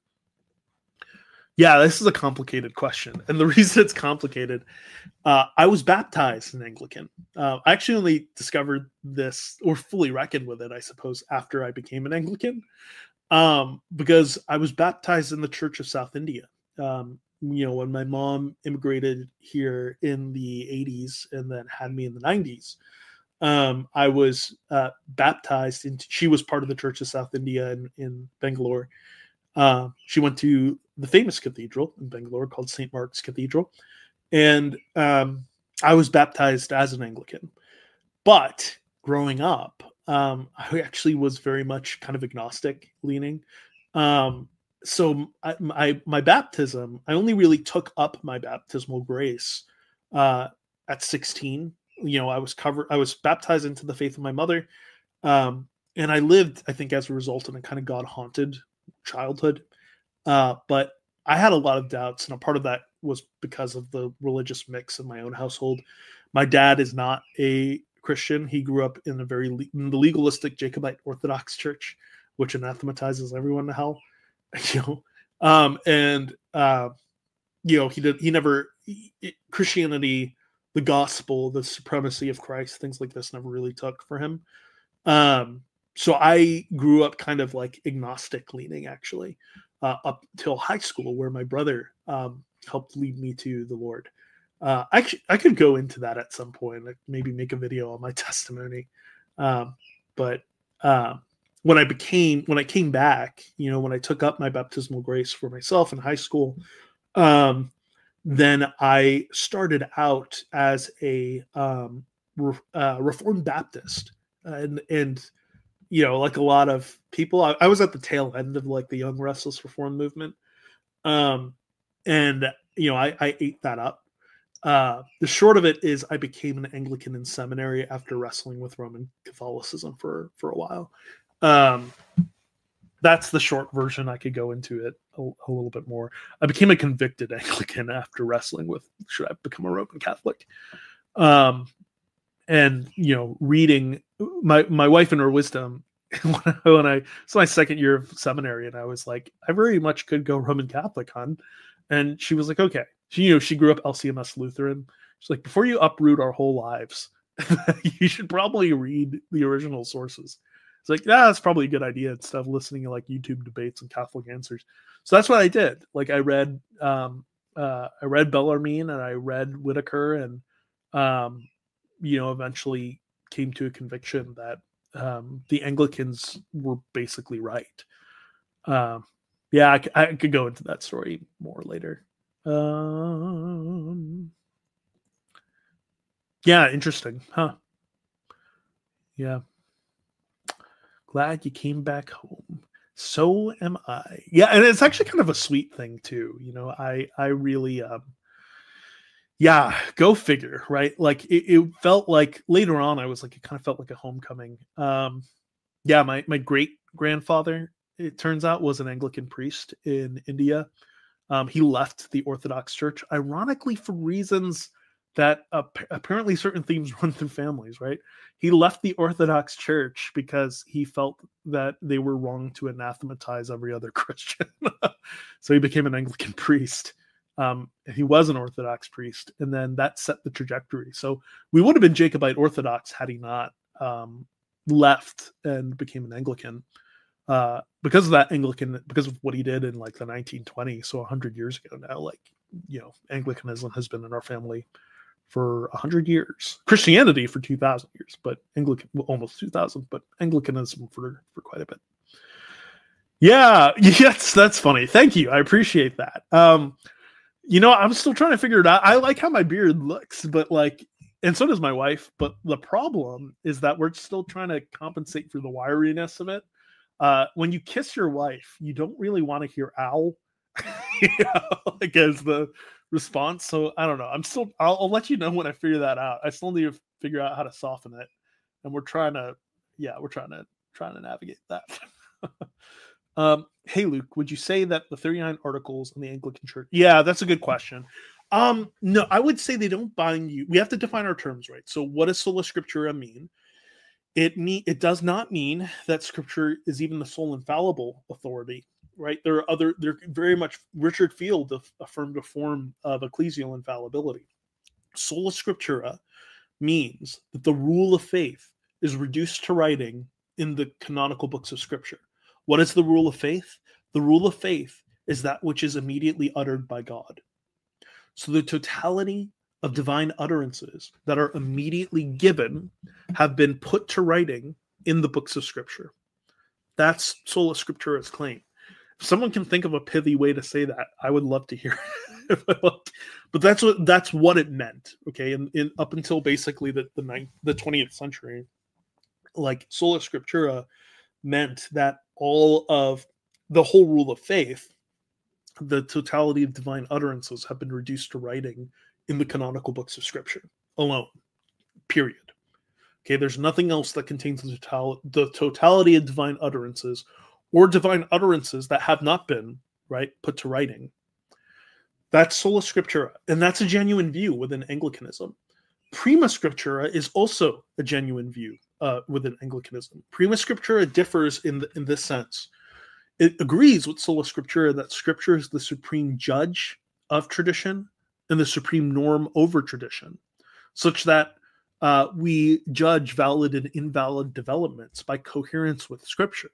Yeah, this is a complicated question, and the reason it's complicated, uh, I was baptized in Anglican. Uh, I actually only discovered this, or fully reckoned with it, I suppose, after I became an Anglican, um, because I was baptized in the Church of South India. Um, you know, when my mom immigrated here in the eighties and then had me in the nineties, um, I was uh, baptized into. She was part of the Church of South India in, in Bangalore. Uh, she went to the famous cathedral in Bangalore called Saint Mark's Cathedral. And um, I was baptized as an Anglican. But growing up, um, I actually was very much kind of agnostic leaning. Um, so I, my, my baptism, I only really took up my baptismal grace uh, at sixteen. You know, I was covered, I was baptized into the faith of my mother. Um, and I lived, I think, as a result of a kind of God-haunted childhood. Uh, but I had a lot of doubts, and a part of that was because of the religious mix in my own household. My dad is not a Christian. He grew up in a very le- in the legalistic Jacobite Orthodox church, which anathematizes everyone to hell. You know, um, and uh, you know, he did. He never he, Christianity, the gospel, the supremacy of Christ, things like this never really took for him. Um, so I grew up kind of like agnostic leaning, actually. Uh, up till high school, where my brother um, helped lead me to the Lord. Uh, I, I could go into that at some point, like maybe make a video on my testimony. Um, but uh, when I became, when I came back, you know, when I took up my baptismal grace for myself in high school, um, then I started out as a um, re- uh, Reformed Baptist, and and you know, like a lot of people, I, I was at the tail end of like the Young Restless Reform movement. Um, and, you know, I, I ate that up. Uh, the short of it is I became an Anglican in seminary after wrestling with Roman Catholicism for, for a while. Um, that's the short version. I could go into it a, a little bit more. I became a convicted Anglican after wrestling with, should I become a Roman Catholic? Um, and, you know, reading my, my wife and her wisdom when I, it's my second year of seminary, and I was like, I very much could go Roman Catholic, hon. And she was like, okay. She, you know, she grew up L C M S Lutheran. She's like, before you uproot our whole lives, you should probably read the original sources. It's like, yeah, that's probably a good idea instead of listening to like YouTube debates and Catholic answers. So that's what I did. Like I read, um, uh, I read Bellarmine and I read Whitaker, and um, you know, eventually came to a conviction that um, the Anglicans were basically right. Um, yeah, I, I could go into that story more later. Um, yeah, interesting, huh? Yeah. Glad you came back home. So am I. Yeah, and it's actually kind of a sweet thing too. You know, I I really um yeah, go figure, right? Like it, it felt like later on I was like it kind of felt like a homecoming. Um yeah, my my great grandfather, it turns out, was an Anglican priest in India. Um, he left the Orthodox Church, ironically, for reasons that uh, apparently certain themes run through families, right? He left the Orthodox Church because he felt that they were wrong to anathematize every other Christian. So he became an Anglican priest. Um, he was an Orthodox priest, and then that set the trajectory. So we would have been Jacobite Orthodox had he not um, left and became an Anglican. Uh, because of that Anglican, because of what he did in like the nineteen twenties, so one hundred years ago now, like, you know, Anglicanism has been in our family for one hundred years. Christianity for two thousand years, but Anglican, well, almost two thousand, but Anglicanism for, for quite a bit. Yeah, yes, that's funny. Thank you. I appreciate that. Um, you know, I'm still trying to figure it out. I like how my beard looks, but like, and so does my wife. But the problem is that we're still trying to compensate for the wiriness of it. Uh, when you kiss your wife, you don't really want to hear "ow," you know, like as the response. So I don't know. I'm still. I'll, I'll let you know when I figure that out. I still need to figure out how to soften it, and we're trying to. Yeah, we're trying to trying to navigate that. um, hey, Luke, would you say that the thirty-nine articles in the Anglican Church? Yeah, that's a good question. Um, no, I would say they don't bind you. We have to define our terms, right? So, what does sola scriptura mean? It mean it does not mean that Scripture is even the sole infallible authority, right? There are other. There very much Richard Field affirmed a form of ecclesial infallibility. Sola Scriptura means that the rule of faith is reduced to writing in the canonical books of Scripture. What is the rule of faith? The rule of faith is that which is immediately uttered by God. So the totality of divine utterances that are immediately given have been put to writing in the books of Scripture. That's sola scriptura's claim. If someone can think of a pithy way to say that, I would love to hear it. But that's what that's what it meant. Okay, and in, up until basically the the, ninth, the twentieth century, like sola scriptura meant that all of the whole rule of faith, the totality of divine utterances, have been reduced to writing in the canonical books of Scripture alone, period. Okay, there's nothing else that contains the, total, the totality of divine utterances, or divine utterances that have not been, right, put to writing. That's sola scriptura, and that's a genuine view within Anglicanism. Prima scriptura is also a genuine view uh, within Anglicanism. Prima scriptura differs in the, in this sense. It agrees with sola scriptura that Scripture is the supreme judge of tradition and the supreme norm over tradition, such that uh, we judge valid and invalid developments by coherence with Scripture.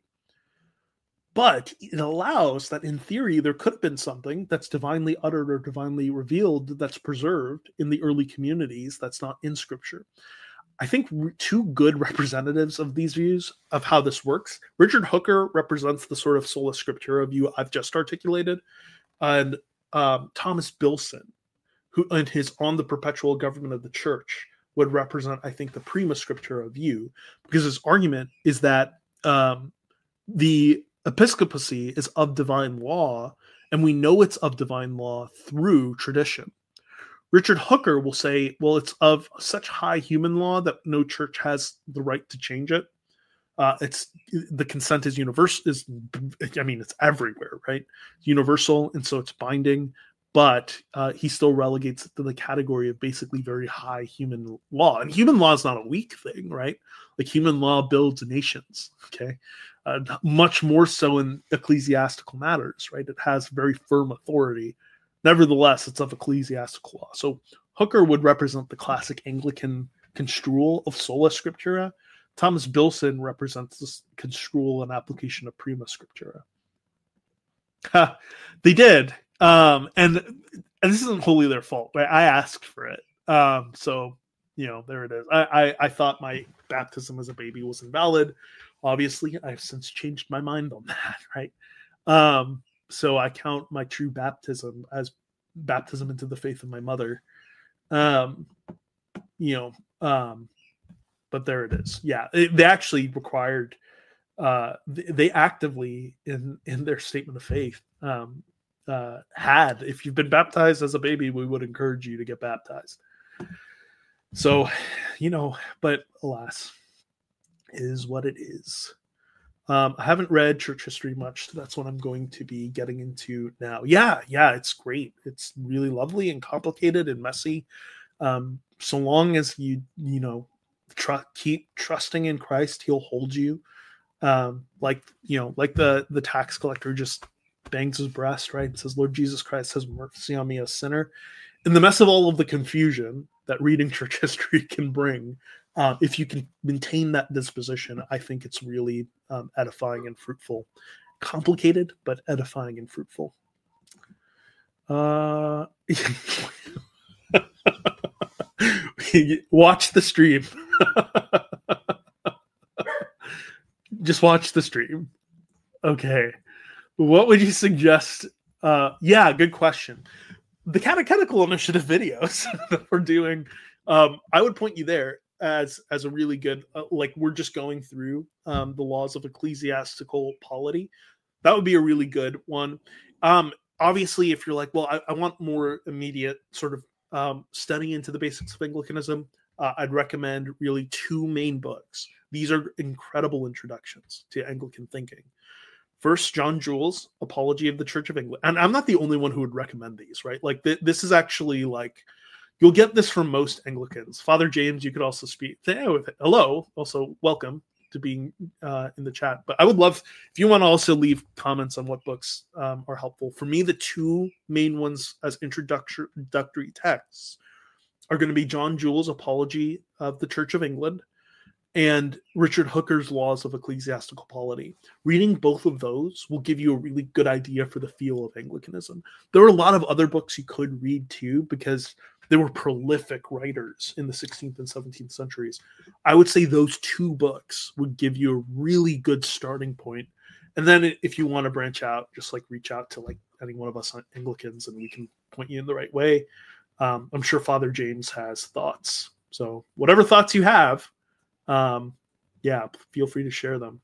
But it allows that, in theory, there could have been something that's divinely uttered or divinely revealed that's preserved in the early communities that's not in Scripture. I think two good representatives of these views of how this works. Richard Hooker represents the sort of sola scriptura view I've just articulated, and um, Thomas Bilson, who in his On the Perpetual Government of the Church, would represent, I think, the prima scriptura view, because his argument is that um, the episcopacy is of divine law, and we know it's of divine law through tradition. Richard Hooker will say, well, it's of such high human law that no church has the right to change it. Uh, it's the consent is universal. Is I mean, it's everywhere, right? Universal, and so it's binding. But uh, he still relegates it to the category of basically very high human law. And human law is not a weak thing, right? Like human law builds nations. Okay, uh, much more so in ecclesiastical matters, right? It has very firm authority. Nevertheless, it's of ecclesiastical law. So Hooker would represent the classic Anglican construal of sola scriptura. Thomas Bilson represents this construal and application of prima scriptura. They did. Um, and, and this isn't wholly their fault, right? I asked for it. Um, so, you know, there it is. I, I, I thought my baptism as a baby was invalid. Obviously, I've since changed my mind on that, right? Um, so I count my true baptism as baptism into the faith of my mother. Um, you know, um, but there it is. Yeah, it, they actually required, uh, they, they actively in in their statement of faith um, uh, had, if you've been baptized as a baby, we would encourage you to get baptized. So, you know, but alas, it is what it is. Um, I haven't read church history much. So that's what I'm going to be getting into now. Yeah, yeah, it's great. It's really lovely and complicated and messy. Um, so long as you, you know, tr- keep trusting in Christ, he'll hold you. Um, like, you know, like the, the tax collector just bangs his breast, right? And says, Lord Jesus Christ, has mercy on me, a sinner. In the mess of all of the confusion that reading church history can bring, uh, if you can maintain that disposition, I think it's really um, edifying and fruitful. Complicated, but edifying and fruitful. Uh, watch the stream. Just watch the stream. Okay. What would you suggest? Uh, yeah, good question. The Catechetical Initiative videos that we're doing, um, I would point you there as as a really good, uh, like we're just going through um, the laws of ecclesiastical polity. That would be a really good one. Um, obviously, if you're like, well, I, I want more immediate sort of um, study into the basics of Anglicanism, uh, I'd recommend really two main books. These are incredible introductions to Anglican thinking. First, John Jewell's Apology of the Church of England. And I'm not the only one who would recommend these, right? Like th- this is actually like, you'll get this from most Anglicans. Father James, you could also speak. Hello, also welcome to being uh, in the chat. But I would love, if you want to also leave comments on what books um, are helpful. For me, the two main ones as introductory texts are going to be John Jewell's Apology of the Church of England and Richard Hooker's Laws of Ecclesiastical Polity. Reading both of those will give you a really good idea for the feel of Anglicanism. There are a lot of other books you could read too, because they were prolific writers in the sixteenth and seventeenth centuries. I would say those two books would give you a really good starting point. And then if you want to branch out, just like reach out to like any one of us Anglicans and we can point you in the right way. Um, I'm sure Father James has thoughts. So whatever thoughts you have, um, yeah, feel free to share them.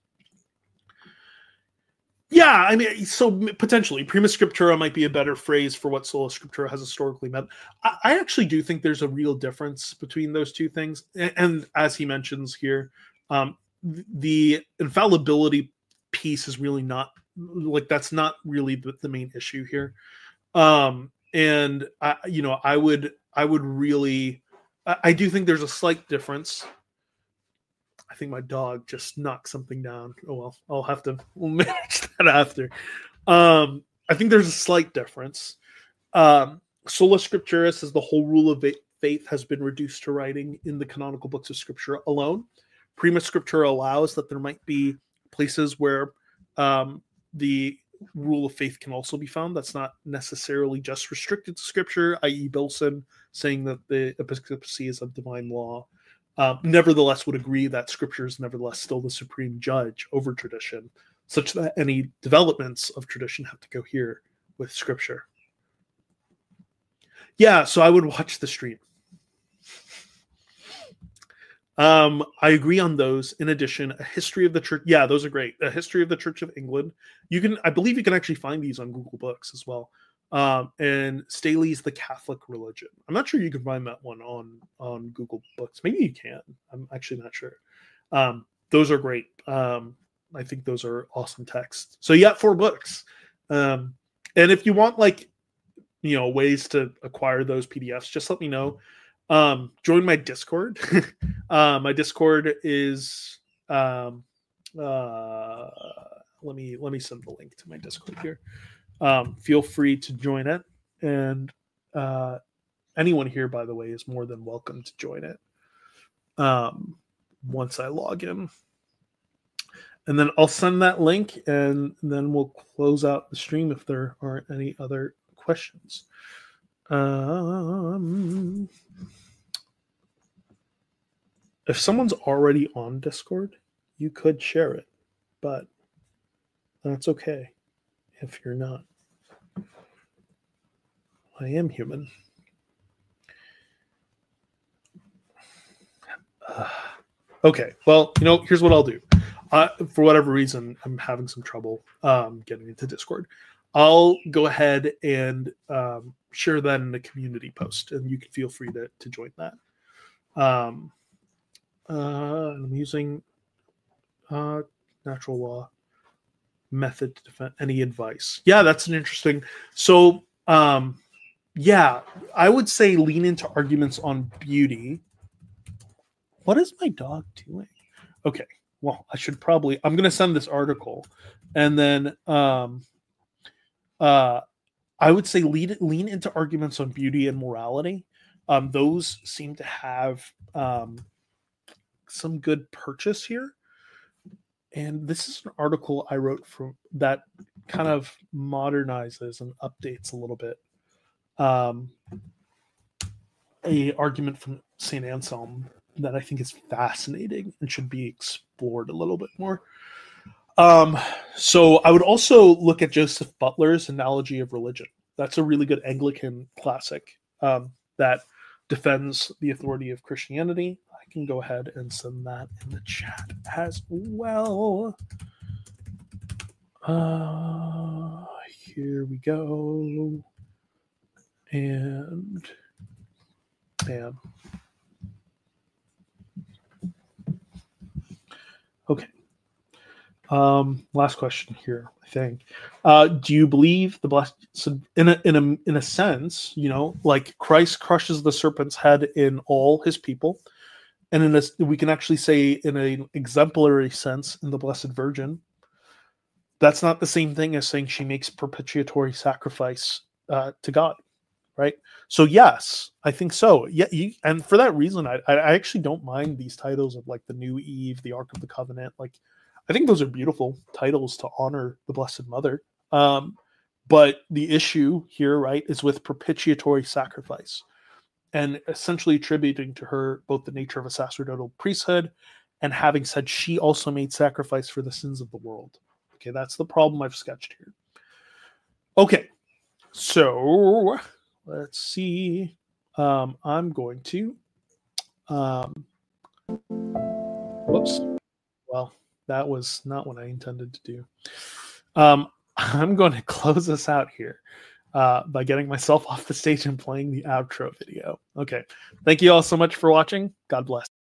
Yeah, I mean, so potentially Prima Scriptura might be a better phrase for what Sola Scriptura has historically meant. I, I actually do think there's a real difference between those two things. And, and as he mentions here, um, the infallibility piece is really not, like, that's not really the, the main issue here. Um, and, I, you know, I would, I would really, I, I do think there's a slight difference. I think my dog just knocked something down. Oh, well, I'll have to we'll manage that after. Um, I think there's a slight difference. Um, Sola Scriptura says the whole rule of faith has been reduced to writing in the canonical books of Scripture alone. Prima Scriptura allows that there might be places where um, the rule of faith can also be found. That's not necessarily just restricted to Scripture, that is. Bilson saying that the episcopacy is a divine law. Um, nevertheless would agree that Scripture is nevertheless still the supreme judge over tradition, such that any developments of tradition have to go here with Scripture. Yeah, so I would watch the stream. Um, I agree on those. In addition, a history of the church. Yeah, those are great. A history of the Church of England. You can, I believe you can actually find these on Google Books as well. Um, and Staley's The Catholic Religion. I'm not sure you can find that one on, on Google Books. Maybe you can. I'm actually not sure. Um, those are great. Um, I think those are awesome texts. So you got four books. Um, and if you want, like, you know, ways to acquire those P D Fs, just let me know. Um, join my Discord. uh, my Discord is, um, uh, let me, let me send the link to my Discord here. Um, feel free to join it. And uh, anyone here, by the way, is more than welcome to join it um, once I log in. and then I'll send that link, and then we'll close out the stream if there aren't any other questions. Um, if someone's already on Discord, you could share it, but that's okay if you're not. I am human. Uh, okay, well, you know, here's what I'll do. Uh, for whatever reason, I'm having some trouble um, getting into Discord. I'll go ahead and um, share that in the community post, and you can feel free to, to join that. Um, uh, I'm using uh, natural law method to defend any advice. Yeah, that's an interesting. So, um, yeah, I would say lean into arguments on beauty. What is my dog doing? Okay, well, I should probably. I'm going to send this article, and then. Um, Uh, I would say lead, lean into arguments on beauty and morality. Um, those seem to have um, some good purchase here. And this is an article I wrote from that kind of modernizes and updates a little bit. Um, a argument from Saint Anselm that I think is fascinating and should be explored a little bit more. Um, so I would also look at Joseph Butler's Analogy of Religion. That's a really good Anglican classic um, that defends the authority of Christianity. I can go ahead and send that in the chat as well. Uh, here we go. And bam. Okay. Um, last question here, I think. Uh, do you believe the blessed in a in a in a sense, you know, like Christ crushes the serpent's head in all his people, and in this we can actually say in an exemplary sense in the Blessed Virgin. That's not the same thing as saying she makes propitiatory sacrifice uh, to God, right? So yes, I think so. Yeah, you, and for that reason, I I actually don't mind these titles of like the New Eve, the Ark of the Covenant, like. I think those are beautiful titles to honor the Blessed Mother. Um, but the issue here, right, is with propitiatory sacrifice and essentially attributing to her both the nature of a sacerdotal priesthood and having said she also made sacrifice for the sins of the world. Okay, that's the problem I've sketched here. Okay, so let's see. Um, I'm going to... Um, whoops. Well... That was not what I intended to do. Um, I'm going to close this out here uh, by getting myself off the stage and playing the outro video. Okay. Thank you all so much for watching. God bless.